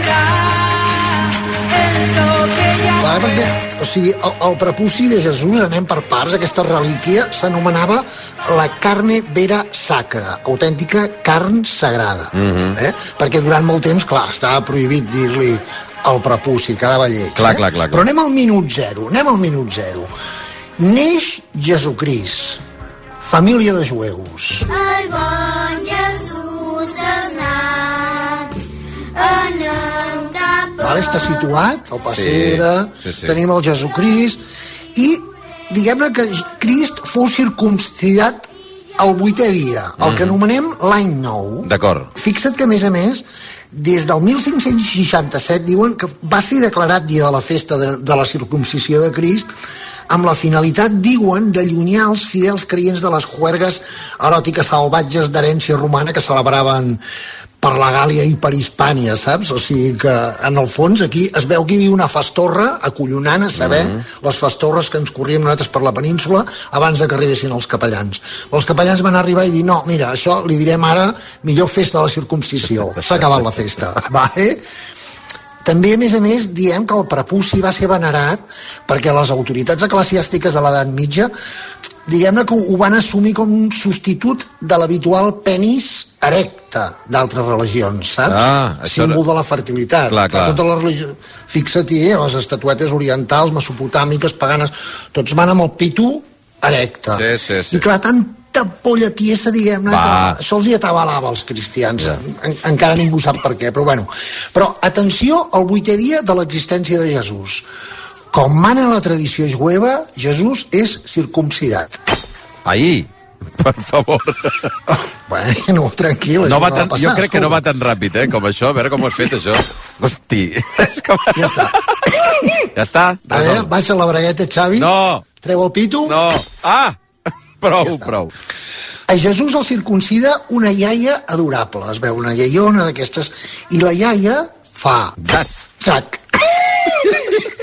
Speaker 26: Perquè, o sigui, el prepuci de Jesús, anem per parts, aquesta relíquia s'anomenava la carne vera sacra, autèntica carn sagrada. Perquè durant molt temps, clar, estava prohibit dir-li el prepuci, quedava lleig.
Speaker 3: Clar.
Speaker 26: Però anem al minut zero. Neix Jesucrist, família de jueus.
Speaker 10: El bon Jesús és nat en el cap.
Speaker 26: Està situat, al pessebre,
Speaker 3: sí.
Speaker 26: Tenim el Jesucrist, i diguem-ne que Crist fou circumcidat el 8è dia, el que anomenem l'any nou.
Speaker 3: D'acord.
Speaker 26: Fixa't que, a més, des del 1567 diuen que va ser declarat dia de la festa de la circumcisió de Crist, amb la finalitat, diuen, d'allunyar els fidels creients de les juergues eròtiques salvatges d'herència romana que celebraven per la Gàlia i per Hispània, saps? O sigui que, en el fons, aquí es veu que hi havia una fastorra acollonant a saber les fastorres que ens corríem nosaltres per la península abans de que arribessin els capellans. Els capellans van arribar i dir, no, mira, això li direm ara millor festa de la circumcisió. S'ha acabat la festa, vale? També, a més, diem que el prepuci va ser venerat perquè les autoritats eclesiàstiques de l'edat mitja, diguem-ne que ho van assumir com un substitut de l'habitual penis erecte d'altres religions, saps? Símbol de la fertilitat.
Speaker 3: Clar.
Speaker 26: Totes les religions, fixa't-hi, les estatuetes orientals, mesopotàmiques, paganes, tots van amb el pitu erecte.
Speaker 3: Sí.
Speaker 26: I clar, tanta polla tiesa, diguem-ne, que això els hi atabalava als cristians. Encara ningú sap per què, però bueno. Però atenció al 8è dia de l'existència de Jesús. Com mana la tradició jueva, Jesús és circumcidat.
Speaker 3: Ahir, per favor.
Speaker 26: Bueno, tranquil,
Speaker 3: no va tan, jo crec que no va tan ràpid, com això. A veure com ho has fet, això. Hosti.
Speaker 26: Ja està.
Speaker 3: Ja està?
Speaker 26: A veure, baixa la bragueta, Xavi.
Speaker 3: No.
Speaker 26: Treu el pito.
Speaker 3: No. Prou.
Speaker 26: A Jesús el circuncida una iaia adorable. Es veu una iaiona d'aquestes. I la iaia fa... Xac.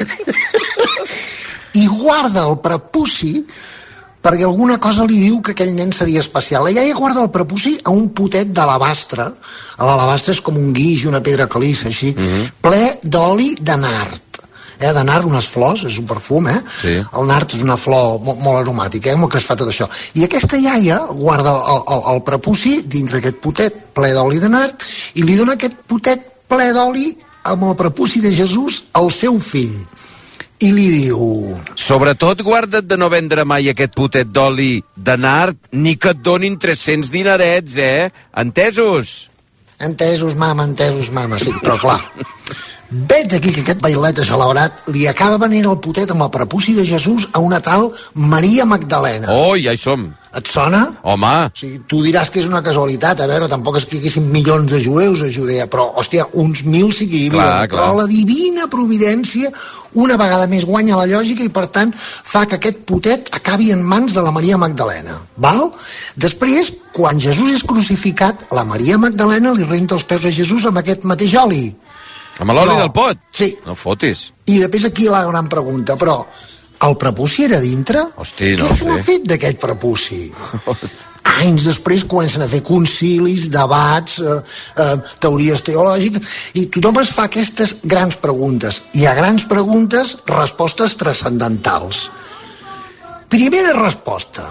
Speaker 26: I guarda el prepuci perquè alguna cosa li diu que aquell nen seria especial. La iaia guarda el prepuci a un potet d'alabastre. L'alabastre és com un guix i una pedra caliça, així, ple d'oli de nard. De nard, unes flors, és un perfum, Sí. El nard és una flor molt aromàtica, molt que es fa tot això. I aquesta iaia guarda el prepuci dintre aquest potet ple d'oli de nard i li dona aquest potet ple d'oli amb el prepuci de Jesús al seu fill. I li diu...
Speaker 3: Sobretot guarda't de no vendre mai aquest potet d'oli de nard, ni que et donin 300 dinarets, Entesos?
Speaker 26: Entesos, mama, sí, però clar... Vet aquí que aquest bailet celebrat li acaba venint el potet amb el prepuci de Jesús a una tal Maria Magdalena.
Speaker 3: Oh, ja hi som.
Speaker 26: Et sona?
Speaker 3: Home.
Speaker 26: O sigui, tu diràs que és una casualitat, a veure, tampoc és que hi haguessin milions de jueus a Judea, però, hòstia, uns 1000 sí que hi havia.
Speaker 3: Clar.
Speaker 26: Però la divina providència una vegada més guanya la lògica i, per tant, fa que aquest potet acabi en mans de la Maria Magdalena. Val? Després, quan Jesús és crucificat, la Maria Magdalena li renta els peus a Jesús amb aquest mateix oli.
Speaker 3: Amb l'oli del pot?
Speaker 26: Sí.
Speaker 3: No fotis.
Speaker 26: I després aquí la gran pregunta, però el prepuci era dintre?
Speaker 3: Hosti, no
Speaker 26: Què se n'ha fet d'aquest prepuci? Anys després comencen a fer concilis, debats, teories teològiques, i tothom es fa aquestes grans preguntes. I a grans preguntes, respostes transcendentals. Primera resposta.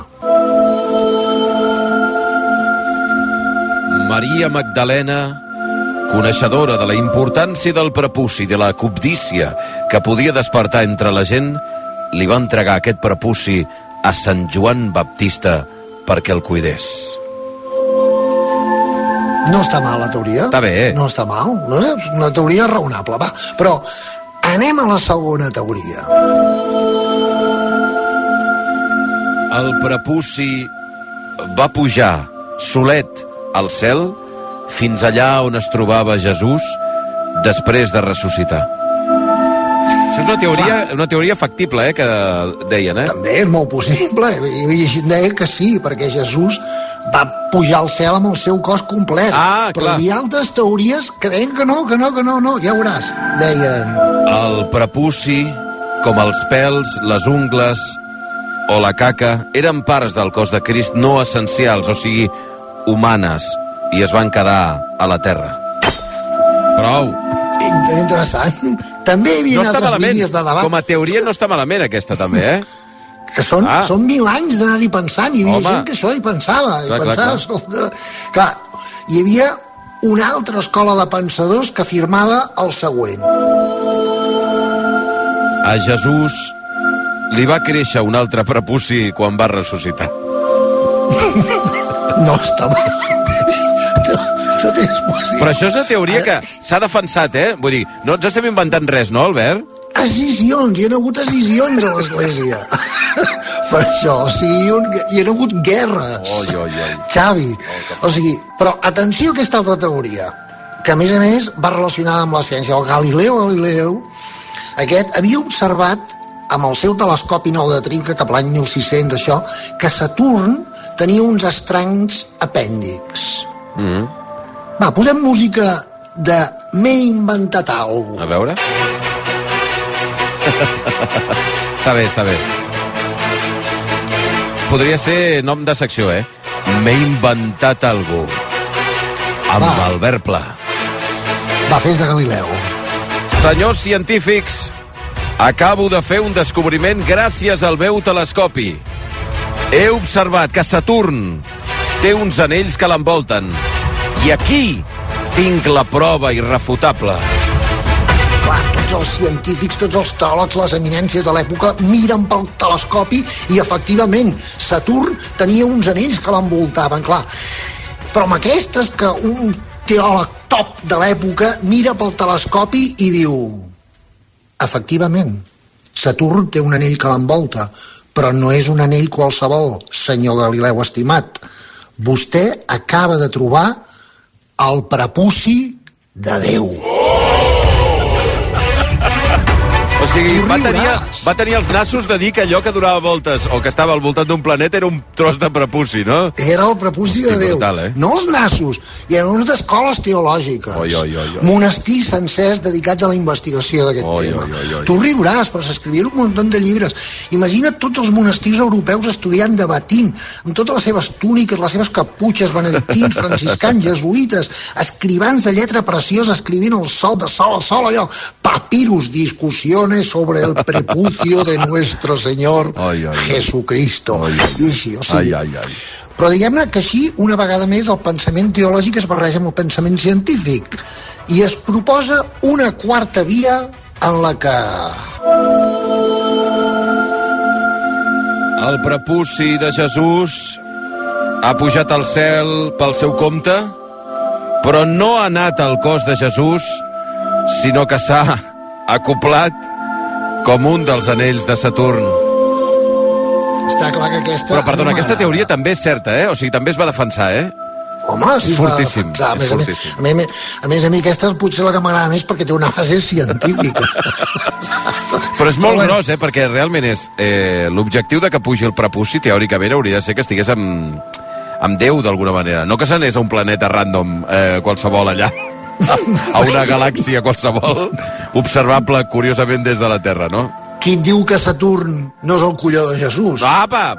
Speaker 3: Maria Magdalena, coneixedora de la importància del prepuci, de la cobdícia que podia despertar entre la gent, li va entregar aquest prepuci a Sant Joan Baptista perquè el cuidés.
Speaker 26: No està mal la teoria.
Speaker 3: Està bé.
Speaker 26: No està mal. No és una teoria raonable, va. Però anem a la segona teoria.
Speaker 3: El prepuci va pujar solet al cel fins allà on es trobava Jesús després de ressuscitar. Això és una teoria factible, que deien,
Speaker 26: També és molt possible. I deia que sí, perquè Jesús va pujar al cel amb el seu cos complet. Però hi havia altres teories que deien que no, ja veuràs. Deien...
Speaker 3: El prepuci, com els pèls, les ungles o la caca, eren parts del cos de Crist no essencials, o sigui, humanes, i es van quedar a la terra. Prou.
Speaker 26: Interessant. També hi havia altres línies de debat.
Speaker 3: Com a teoria no està malament aquesta també,
Speaker 26: Que són 1000 anys d'anar-hi pensant. Hi havia gent que això hi pensava. Clar, hi havia una altra escola de pensadors que afirmava el següent.
Speaker 3: A Jesús li va créixer un altre prepuci quan va ressuscitar.
Speaker 26: No està mal.
Speaker 3: Però això és una teoria que s'ha defensat, Vull dir, no ens estem inventant res, no, Albert?
Speaker 26: Escissions, hi ha hagut escissions a l'Església. Per això, o sigui, hi ha hagut guerres. Xavi. O sigui, però atenció a aquesta altra teoria, que a més va relacionada amb la ciència. El Galileu, aquest havia observat amb el seu telescopi nou de trinca, cap l'any 1600, això, que Saturn tenia uns estranys apèndixs. Va, posem música de M'he inventat algo.
Speaker 3: A veure. Està bé. Podria ser nom de secció, M'he inventat algo. Amb Albert Pla.
Speaker 26: Va, fes de Galileu.
Speaker 3: Senyors científics, acabo de fer un descobriment gràcies al meu telescopi. He observat que Saturn té uns anells que l'envolten. I aquí tinc la prova irrefutable.
Speaker 26: Clar, tots els científics, tots els teòlegs, les eminències de l'època miren pel telescopi i, efectivament, Saturn tenia uns anells que l'envoltaven, clar. Però amb aquestes que un teòleg top de l'època mira pel telescopi i diu... Efectivament, Saturn té un anell que l'envolta, però no és un anell qualsevol, senyor Galileu estimat. Vostè acaba de trobar el prepuci de Déu.
Speaker 3: O sigui, va tenir els nassos de dir que allò que donava voltes o que estava al voltant d'un planeta era un tros de prepuci, no?
Speaker 26: Era el prepuci de Déu.
Speaker 3: Brutal,
Speaker 26: No els nassos. Hi ha unes escoles teològiques. Monestirs sencers dedicats a la investigació d'aquest tema. Tu riuràs, però s'escrivien un munt de llibres. Imagina't tots els monestirs europeus estudiant, debatint, amb totes les seves túniques, les seves caputxes, benedictins, franciscans, jesuïtes, escrivans de lletra preciosa, escrivint el sol de sol a sol, allò, papirus, discussiones sobre el prepucio de nuestro Señor Jesucristo. I així, o sigui... Però diguem-ne que així, una vegada més, el pensament teològic es barreja amb el pensament científic i es proposa una quarta via en la que...
Speaker 3: El prepuci de Jesús ha pujat al cel pel seu compte, però no ha anat al cos de Jesús, sinó que s'ha acoplat com un dels anells de Saturn.
Speaker 26: Està clar que aquesta...
Speaker 3: Però, perdona, aquesta teoria també és certa, eh? O sigui, també es va defensar, eh?
Speaker 26: Home, sí,
Speaker 3: fortíssim.
Speaker 26: A més, a mi aquesta és potser la que m'agrada més perquè té una base científica.
Speaker 3: Però és molt gros, eh? Perquè realment és... l'objectiu de que pugi el prepuci, teòricament, hauria de ser que estigués amb Déu, d'alguna manera. No que s'anés a un planeta random qualsevol allà, a una galàxia qualsevol, observable, curiosament, des de la Terra, no?
Speaker 26: Qui diu que Saturn no és el colló de Jesús?
Speaker 3: Va.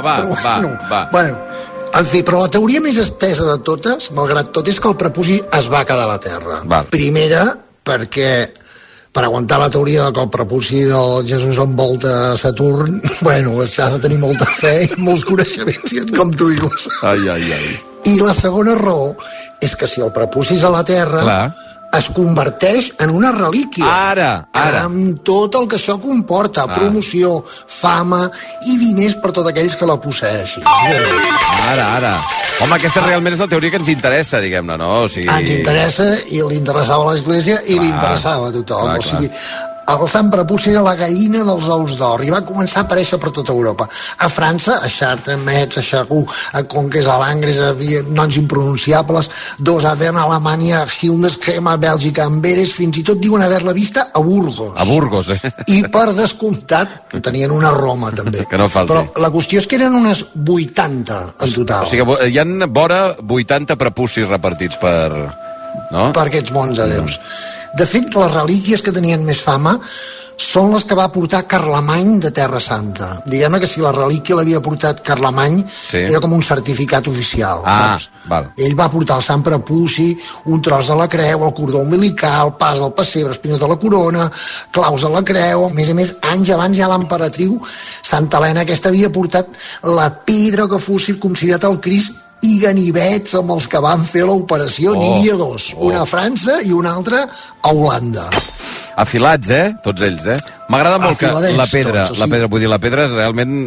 Speaker 26: Bueno, en fi, però la teoria més estesa de totes, malgrat tot, és que el prepuci es va quedar a la Terra. Primera, perquè per aguantar la teoria de que el prepuci del Jesús envolta Saturn, bueno, s'ha de tenir molta fe i molts coneixements, com tu dius. I la segona raó és que si el prepuci és a la Terra... Clar. Es converteix en una relíquia.
Speaker 3: Ara.
Speaker 26: Amb tot el que això comporta, promoció, fama i diners per tots aquells que la posseeixin.
Speaker 3: Ara. Home, aquesta realment és la teoria que ens interessa, diguem-ne, no? O sigui...
Speaker 26: Ens interessa, i li interessava a l'Església, i li interessava a tothom. O sigui, el sant prepuci era la gallina dels ous d'or i va començar a aparèixer per tota Europa. A França, a Chartres, Metz, a Charroux, a Conques, a Langres, a noms impronunciables, dos a Bern, a Alemanya, a Hildesheim, a Bèlgica, a Amberes, fins i tot diuen haver-la vista a Burgos.
Speaker 3: A Burgos, eh?
Speaker 26: I per descomptat, tenien una a Roma, també.
Speaker 3: Que no falti.
Speaker 26: Però la qüestió és que eren unes 80 en total.
Speaker 3: O sigui, hi ha vora 80 prepucis repartits per... No?
Speaker 26: Per aquests mons de déus. De fet, les relíquies que tenien més fama són les que va portar Carlemany de Terra Santa. Diguem-ne que si la relíquia l'havia portat Carlemany, era com un certificat oficial, saps? Ell va portar el sant prepuci, un tros de la creu, el cordó umbilical, pas del pessebre, espines de la corona, claus de la creu. A més, anys abans ja l'emperatriu Santa Helena aquesta havia portat la pedra que fos circumcidat al Crist i ganivets amb els que van fer l'operació. N'hi havia dos, una a França i una altra a Holanda.
Speaker 3: Afilats, tots ells, M'agrada molt que la pedra, vull dir, la pedra realment,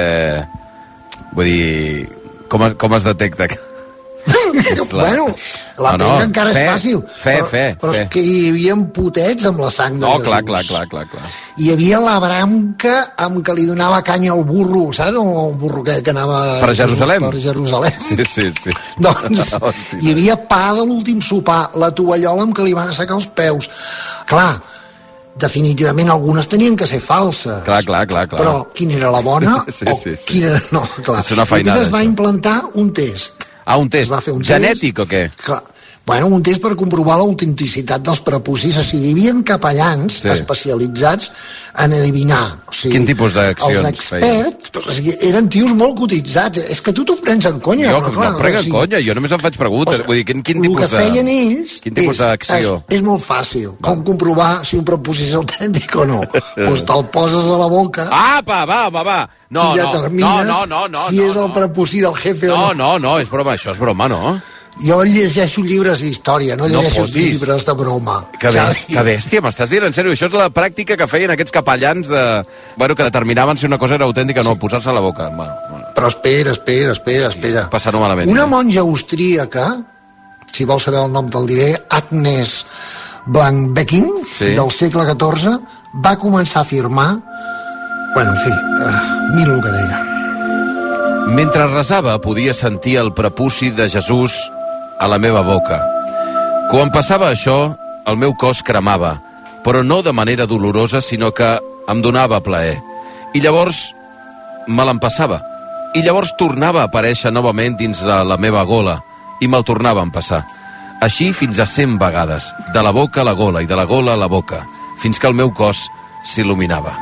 Speaker 3: vull dir, com es detecta?
Speaker 26: Bueno, la pedra encara és fàcil. Però és que hi havia potets amb la sang de Jesús.
Speaker 3: Clar.
Speaker 26: Hi havia la branca amb què li donava canya al burro, saps? El burro que anava...
Speaker 3: Per Jerusalem. Sí.
Speaker 26: Doncs hi havia pa de l'últim sopar, la tovallola amb què li van assecar els peus. Clar, definitivament algunes tenien que ser falses.
Speaker 3: Clar.
Speaker 26: Però quina era la bona? Quina... No, clar.
Speaker 3: És una feinada,
Speaker 26: i es va implantar un test.
Speaker 3: Un test genètic o què?
Speaker 26: Clar. Bueno, un test per comprovar l'autenticitat dels prepucis. O sigui, hi havia capellans especialitzats en adivinar. O sigui,
Speaker 3: quin tipus d'accions
Speaker 26: els experts, o sigui, eren tios molt cotitzats. És que tu t'ho prens en conya.
Speaker 3: Jo no prenc en conya, jo només em faig preguntes. Vull dir, quin tipus
Speaker 26: el que feien ells
Speaker 3: d'acció?
Speaker 26: És molt fàcil. Com comprovar si un prepuci és autèntic o no. Doncs te'l poses a la boca.
Speaker 3: Va. No,
Speaker 26: i determines si és el prepuci del jefe o no.
Speaker 3: No, és broma, això és broma, no?
Speaker 26: Jo llegeixo llibres d'història, no llegeixo llibres de broma.
Speaker 3: Que bèstia, m'estàs dient, en sèrio? Això és la pràctica que feien aquests capellans que determinaven si una cosa era autèntica o no, posar-se a la boca.
Speaker 26: Però espera.
Speaker 3: Passar-ho malament.
Speaker 26: Una monja austríaca, si vols saber el nom te'l diré, Agnes Blankbekin, del segle XIV, va començar a afirmar... Bueno, en fi, mira el que deia.
Speaker 3: Mentre resava, podia sentir el prepuci de Jesús a la meva boca. Quan passava això, el meu cos cremava, però no de manera dolorosa, sinó que em donava plaer. I llavors me l'empassava. I llavors tornava a aparèixer novament dins de la meva gola i me'l tornava a empassar. Així fins a 100 vegades, de la boca a la gola i de la gola a la boca, fins que el meu cos s'il·luminava.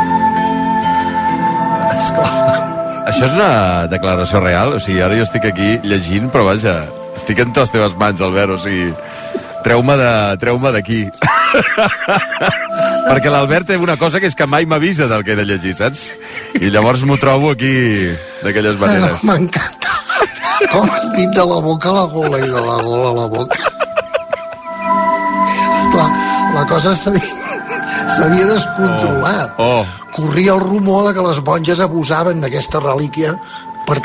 Speaker 3: Això és una declaració real? O sigui, ara jo estic aquí llegint, però vaja, estic entre les teves mans, Albert, o sigui, treu-me d'aquí. Perquè l'Albert té una cosa que és que mai m'avisa del que he de llegir, saps? I llavors m'ho trobo aquí d'aquelles maneres.
Speaker 26: M'encanta. Com has dit de la boca a la gola i de la gola a la boca? Esclar, la cosa s'havia descontrolat. Corria el rumor de que les monges abusaven d'aquesta relíquia per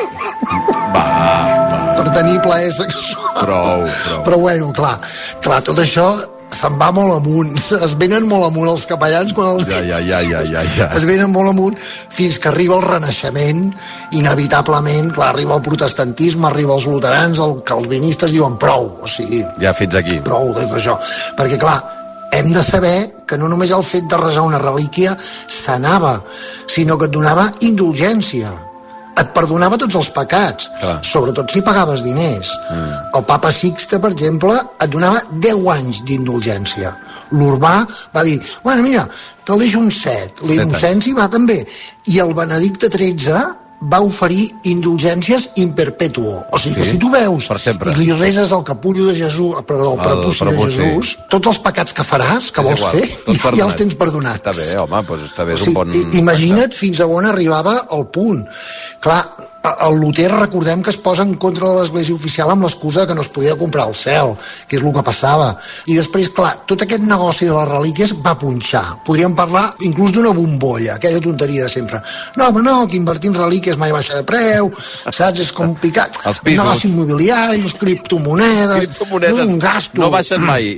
Speaker 26: tenir plaer sexual.
Speaker 3: Prou.
Speaker 26: Però bueno, clar, tot això se'n va molt amunt. Es venen molt amunt els capellans quan els...
Speaker 3: Ja.
Speaker 26: Es venen molt amunt fins que arriba el Renaixement, inevitablement, clar, arriba el protestantisme, arriba els luterans, els calvinistes diuen prou, o sigui...
Speaker 3: Ja, fins aquí.
Speaker 26: Prou d'això. Perquè, clar, hem de saber que no només el fet de resar una relíquia sanava, sinó que et donava indulgència. Et perdonava tots els pecats, sobretot si pagaves diners. El papa Sixte, per exemple, et donava 10 anys d'indulgència. L'Urbà va dir, bueno, mira, te'l deixo un 7, l'Innocenci va també. I el Benedicte XIII va oferir indulgències in perpetuo. O sigui que si tu veus i li reses el capullo de Jesús, perdó, el prepuci de Jesús, tots els pecats que faràs, que vols fer, ja els tens perdonats.
Speaker 3: Està bé, home, doncs està bé, és un bon...
Speaker 26: Imagina't fins a on arribava el punt. Clar, el Luter, recordem que es posa en contra de l'Església oficial amb l'excusa que no es podia comprar el cel, que és el que passava. I després, clar, tot aquest negoci de les relíquies va punxar. Podríem parlar inclús d'una bombolla, aquella tonteria de sempre. No, que invertir en relíquies mai baixa de preu, saps? És com picar.
Speaker 3: Els pisos.
Speaker 26: Negoci immobiliari, les criptomonedes, no és un gasto.
Speaker 3: No baixen mai.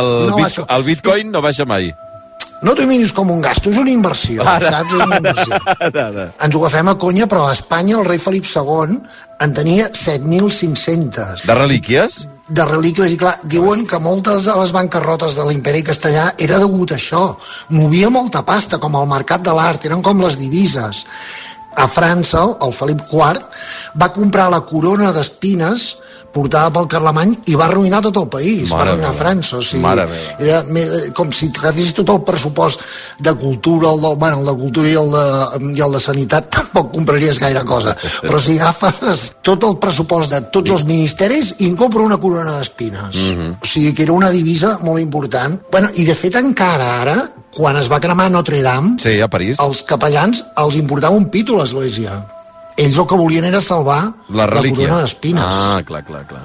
Speaker 3: El Bitcoin no baixa mai.
Speaker 26: No t'ho miris com un gasto, és una inversió, saps? És una inversió. Ens ho agafem a conya, però a Espanya el rei Felip II en tenia 7.500.
Speaker 3: De relíquies?
Speaker 26: De relíquies, i clar, diuen que moltes de les bancarrotes de l'imperi castellà era degut a això. Movia molta pasta, com al mercat de l'art, eren com les divises. A França, el Felip IV va comprar la corona d'espines portada pel Carlemany i va arruïnar tot el país, va arruïnar França, o sigui, era com si agafessis tot el pressupost de cultura, el de cultura i el de sanitat, tampoc compraries gaire cosa, però si agafes tot el pressupost de tots els ministeris i en compra una corona d'espines, o sigui que era una divisa molt important. Bueno, i de fet encara ara, quan es va cremar Notre Dame,
Speaker 3: a París,
Speaker 26: els capellans els importava un pito a l'església. Ells el que volien era salvar la corona d'espines.
Speaker 3: Clar.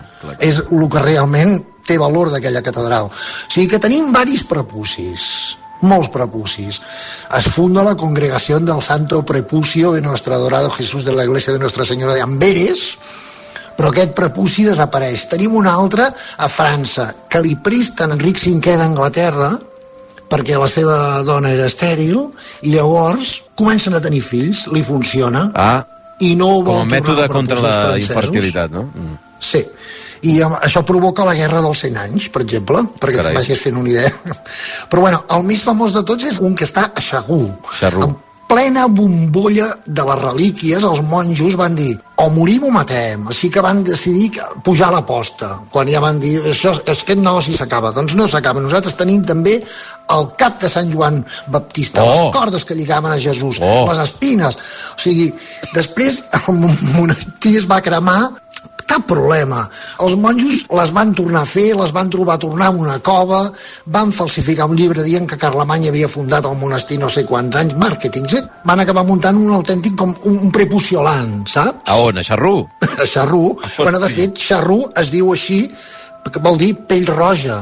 Speaker 26: És el que realment té valor d'aquella catedral. O sigui que tenim varis prepucis, molts prepucis. Es funda la Congregació del Santo Prepucio de Nuestro Adorado Jesús de la Iglesia de Nuestra Senyora de Amberes, però aquest prepuci desapareix. Tenim un altre a França, que li presten Enric V d'Anglaterra, perquè la seva dona era estèril, i llavors comencen a tenir fills, li funciona. I no vol
Speaker 3: com a mètode contra la infertilitat, no?
Speaker 26: Sí, i això provoca la Guerra dels 100 anys, per exemple, perquè et vagis fent una idea. Però bueno, el més famós de tots és un que està a Charroux. En plena bombolla de les relíquies, els monjos van dir o morim o matem, així que van decidir pujar l'aposta, quan ja van dir aquest negoci s'acaba. Doncs no s'acaba, nosaltres tenim també el cap de Sant Joan Baptista, les cordes que lligaven a Jesús, les espines, o sigui, després el monestir es va cremar, cap problema. Els monjos les van tornar a fer, les van trobar tornar a una cova, van falsificar un llibre dient que Carlemany havia fundat el monestir no sé quants anys, màrqueting, van acabar muntant un autèntic com un preputiolant, saps?
Speaker 3: A on? A Charroux?
Speaker 26: A Charroux. Bueno, de fet, Charroux es diu així, que vol dir pell roja.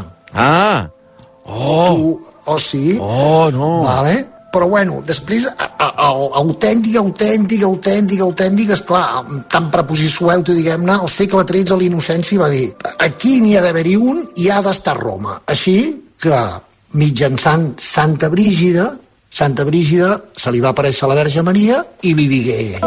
Speaker 26: Sí?
Speaker 3: No.
Speaker 26: Vale? Però bueno, després autèntic, esclar, tan preposició, diguem-ne, al segle XIII l'Innocenci va dir aquí n'hi ha d'haver-hi un i ha d'estar a Roma. Així que mitjançant Santa Brígida se li va aparèixer a la Verge Maria i li digué: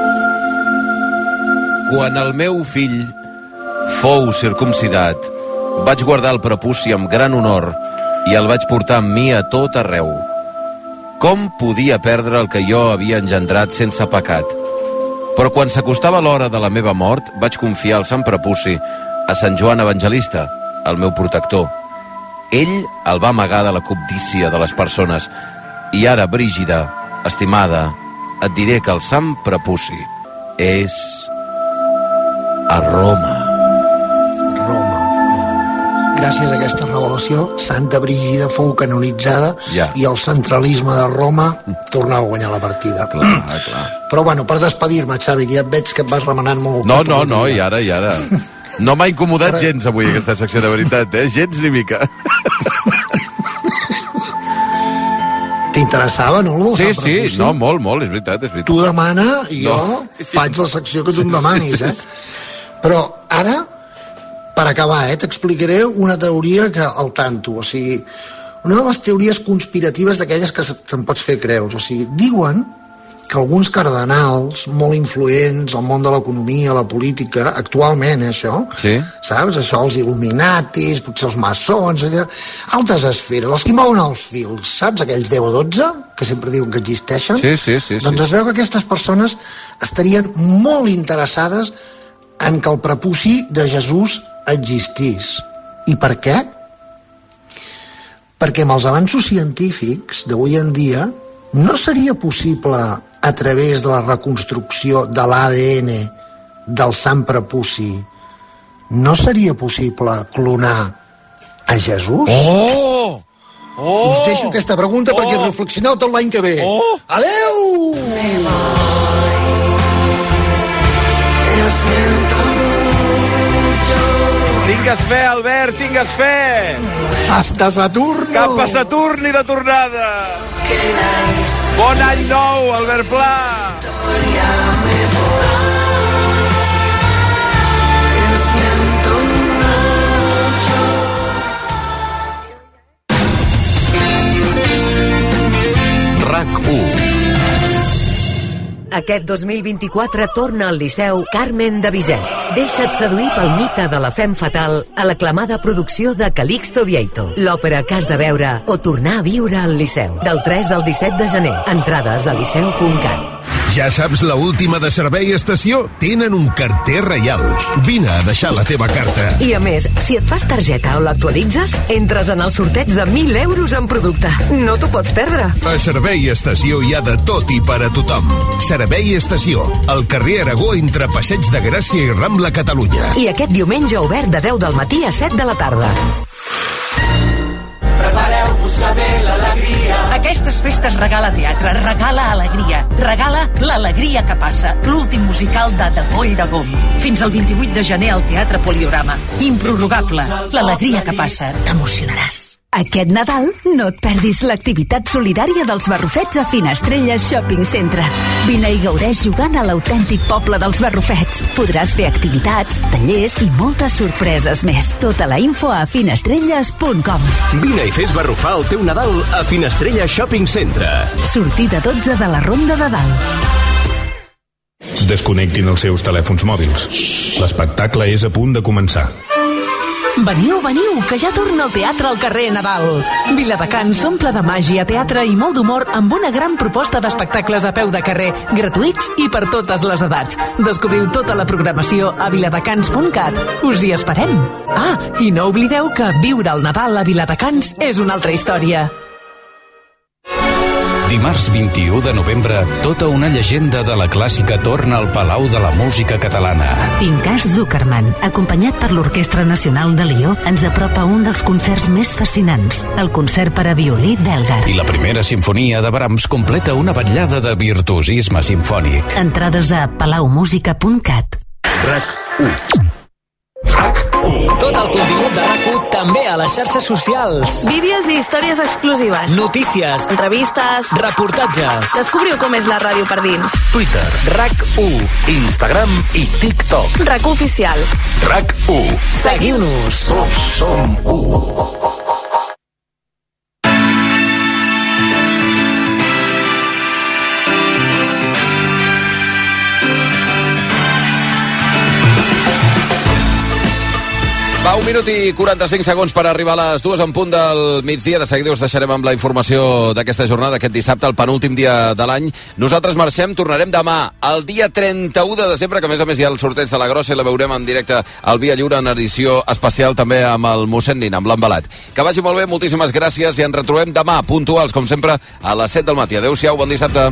Speaker 3: quan el meu fill fou circumcidat, Vaig guardar el prepuci amb gran honor i el vaig portar amb mi a tot arreu. Com podia perdre el que jo havia engendrat sense pecat? Però quan s'acostava l'hora de la meva mort, vaig confiar el Sant Prepuci a Sant Joan Evangelista, el meu protector. Ell el va amagar de la cobdícia de les persones. I ara, Brígida, estimada, et diré que el Sant Prepuci és a Roma.
Speaker 26: Gràcies a aquesta revelació, Santa Brígida fou canonitzada i el centralisme de Roma tornava a guanyar la partida.
Speaker 3: Clar.
Speaker 26: Però bueno, per despedir-me, Xavi, que ja et veig que et vas remenant molt.
Speaker 3: No, i ara. No m'ha incomodat gens avui aquesta secció, de veritat, gens ni mica.
Speaker 26: T'interessava, no?
Speaker 3: Sí, no, molt, és veritat.
Speaker 26: Tu demana i jo faig la secció que tu em demanis, Però ara, per acabar, t'explicaré una teoria que al tanto, o sigui, una de les teories conspiratives d'aquelles que te'n pots fer creus, o sigui, diuen que alguns cardenals molt influents al món de l'economia, la política, actualment, això, saps? Això, els il·luminatis, potser els maçons, altres esferes, els que mouen els fils, saps? Aquells 10 o 12, que sempre diuen que existeixen.
Speaker 3: Sí.
Speaker 26: Doncs es veu que aquestes persones estarien molt interessades en que el prepuci de Jesús existís. I per què? Perquè amb els avanços científics d'avui en dia no seria possible, a través de la reconstrucció de l'ADN del Sant Prepuci, no seria possible clonar a Jesús? Us deixo aquesta pregunta perquè reflexioneu tot l'any que ve. Adeu!
Speaker 3: Tingues fe, Albert, tingues fe!
Speaker 26: Hasta Saturno!
Speaker 3: Cap a Saturn i de tornada! Bon any nou, Albert Pla!
Speaker 2: RAC1.
Speaker 4: Aquest 2024 torna al Liceu Carmen de Bizet. Deixa't seduir pel mite de la femme fatal a l'aclamada producció de Calixto Vieito, l'òpera que has de veure o tornar a viure al Liceu. Del 3 al 17 de gener. Entrades a liceu.cat.
Speaker 5: Ja saps la última de Servei Estació? Tenen un carter reial. Vine a deixar la teva carta.
Speaker 4: I a més, si et fas targeta o l'actualitzes, entres en el sorteig de 1.000 euros en producte. No t'ho pots perdre.
Speaker 5: A Servei Estació hi ha de tot i per a tothom. Servei Estació, al carrer Aragó entre Passeig de Gràcia i Rambla, Catalunya.
Speaker 4: I aquest diumenge obert de 10 del matí a 7 de la tarda.
Speaker 6: Prepareu-vos que ve l'alegria.
Speaker 15: Aquestes festes regala teatre, regala alegria. Regala l'alegria que passa, l'últim musical de Coll de Gom. Fins al 28 de gener al Teatre Poliorama. Improrrogable. L'alegria que passa, t'emocionaràs.
Speaker 7: Aquest Nadal no et perdis l'activitat solidària dels Barrufets a Finestrelles Shopping Centre. Vine i gaudeix jugant a l'autèntic poble dels Barrufets. Podràs fer activitats, tallers i moltes sorpreses més. Tota la info a finestrelles.com.
Speaker 8: Vine i fes barrufar el teu Nadal a Finestrelles Shopping Centre.
Speaker 7: Sortida 12 de la Ronda de Dalt.
Speaker 27: Desconnectin els seus telèfons mòbils. L'espectacle és a punt de començar.
Speaker 7: Veniu, que ja torna el teatre al carrer Nadal. Viladecans s'omple de màgia, teatre i molt d'humor amb una gran proposta d'espectacles a peu de carrer, gratuïts i per totes les edats. Descobriu tota la programació a viladecans.cat. Us hi esperem. I no oblideu que viure el Nadal a Viladecans és una altra història.
Speaker 28: Dimarts 21 de novembre, tota una llegenda de la clàssica torna al Palau de la Música Catalana.
Speaker 7: Pincàs Zuckerman, acompanyat per l'Orquestra Nacional de Lió, ens apropa un dels concerts més fascinants, el concert per a violí d'Elgar.
Speaker 28: I la primera sinfonia de Brahms completa una vetllada de virtuosisme simfònic.
Speaker 7: Entrades a palaumusica.cat.
Speaker 28: RAC1.
Speaker 29: Tot el contingut de RAC1 també a les xarxes socials.
Speaker 30: Vídeos i històries exclusives.
Speaker 29: Notícies.
Speaker 30: Entrevistes.
Speaker 29: Reportatges.
Speaker 30: Descobriu com és la ràdio per dins.
Speaker 28: Twitter.
Speaker 29: RAC1.
Speaker 28: Instagram i TikTok.
Speaker 30: RAC1 oficial.
Speaker 28: RAC1.
Speaker 29: Seguiu-nos.
Speaker 28: Tots som u.
Speaker 3: Va, 1 minut i 45 segons per arribar a les 2 en punt del migdia. De seguida us deixarem amb la informació d'aquesta jornada, aquest dissabte, el penúltim dia de l'any. Nosaltres marxem, tornarem demà, el dia 31 de desembre, que a més hi ha el sorteig de la grossa i la veurem en directe al Via Lliure en edició especial també amb el mossèn Nina, amb l'embalat. Que vagi molt bé, moltíssimes gràcies i ens retrobem demà, puntuals, com sempre, a les 7 del matí. Adéu-siau, bon dissabte.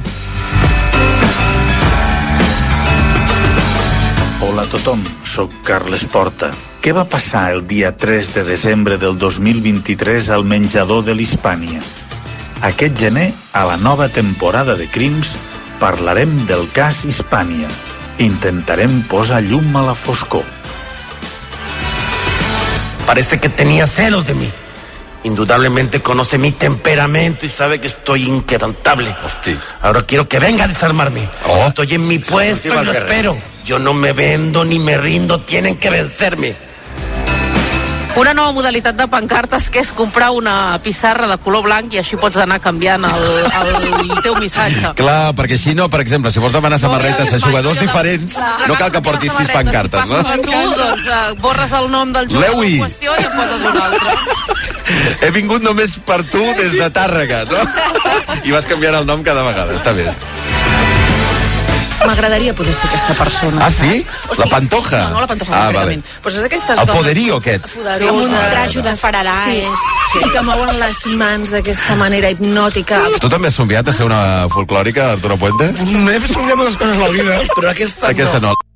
Speaker 21: Hola a tothom, soc Carles Porta. Què va passar el dia 3 de desembre del 2023 al menjador de l'Hispània? Aquest gener, a la nova temporada de Crims, parlarem del cas Hispània. Intentarem posar llum a la foscor.
Speaker 11: Parece que tenía celos de mí. Indudablemente conoce mi temperamento y sabe que estoy inquebrantable. Hostia. Ahora quiero que venga a desarmarme. Estoy en mi puesto y lo espero. Yo no me vendo ni me rindo, tienen que vencerme.
Speaker 12: Una nova modalitat de pancartes que és comprar una pissarra de color blanc i així pots anar canviant el teu missatge.
Speaker 3: Clar, perquè així no, per exemple, si vols demanar samarretes a jugadors diferents, no cal que portis 6 pancartes, no?
Speaker 12: Si passa de tu, doncs borres el nom del jugador en qüestió i en poses un altre.
Speaker 3: He vingut només per tu des de Tàrrega, no? I vas canviant el nom cada vegada, està bé.
Speaker 12: M'agradaria poder ser aquesta persona.
Speaker 3: Ah, sí? La Pantoja?
Speaker 12: No, la Pantoja,
Speaker 3: Vale.
Speaker 12: concretament. Pues és aquestes
Speaker 3: el
Speaker 12: dones...
Speaker 3: poderío, aquest.
Speaker 12: Sí, amb un trajo de faralaes. Sí. I que mouen les mans d'aquesta manera hipnòtica.
Speaker 3: Tu també has somiat a ser una folclòrica, Arturo Puente?
Speaker 11: M'he somiat unes coses a la vida, però aquesta
Speaker 3: no.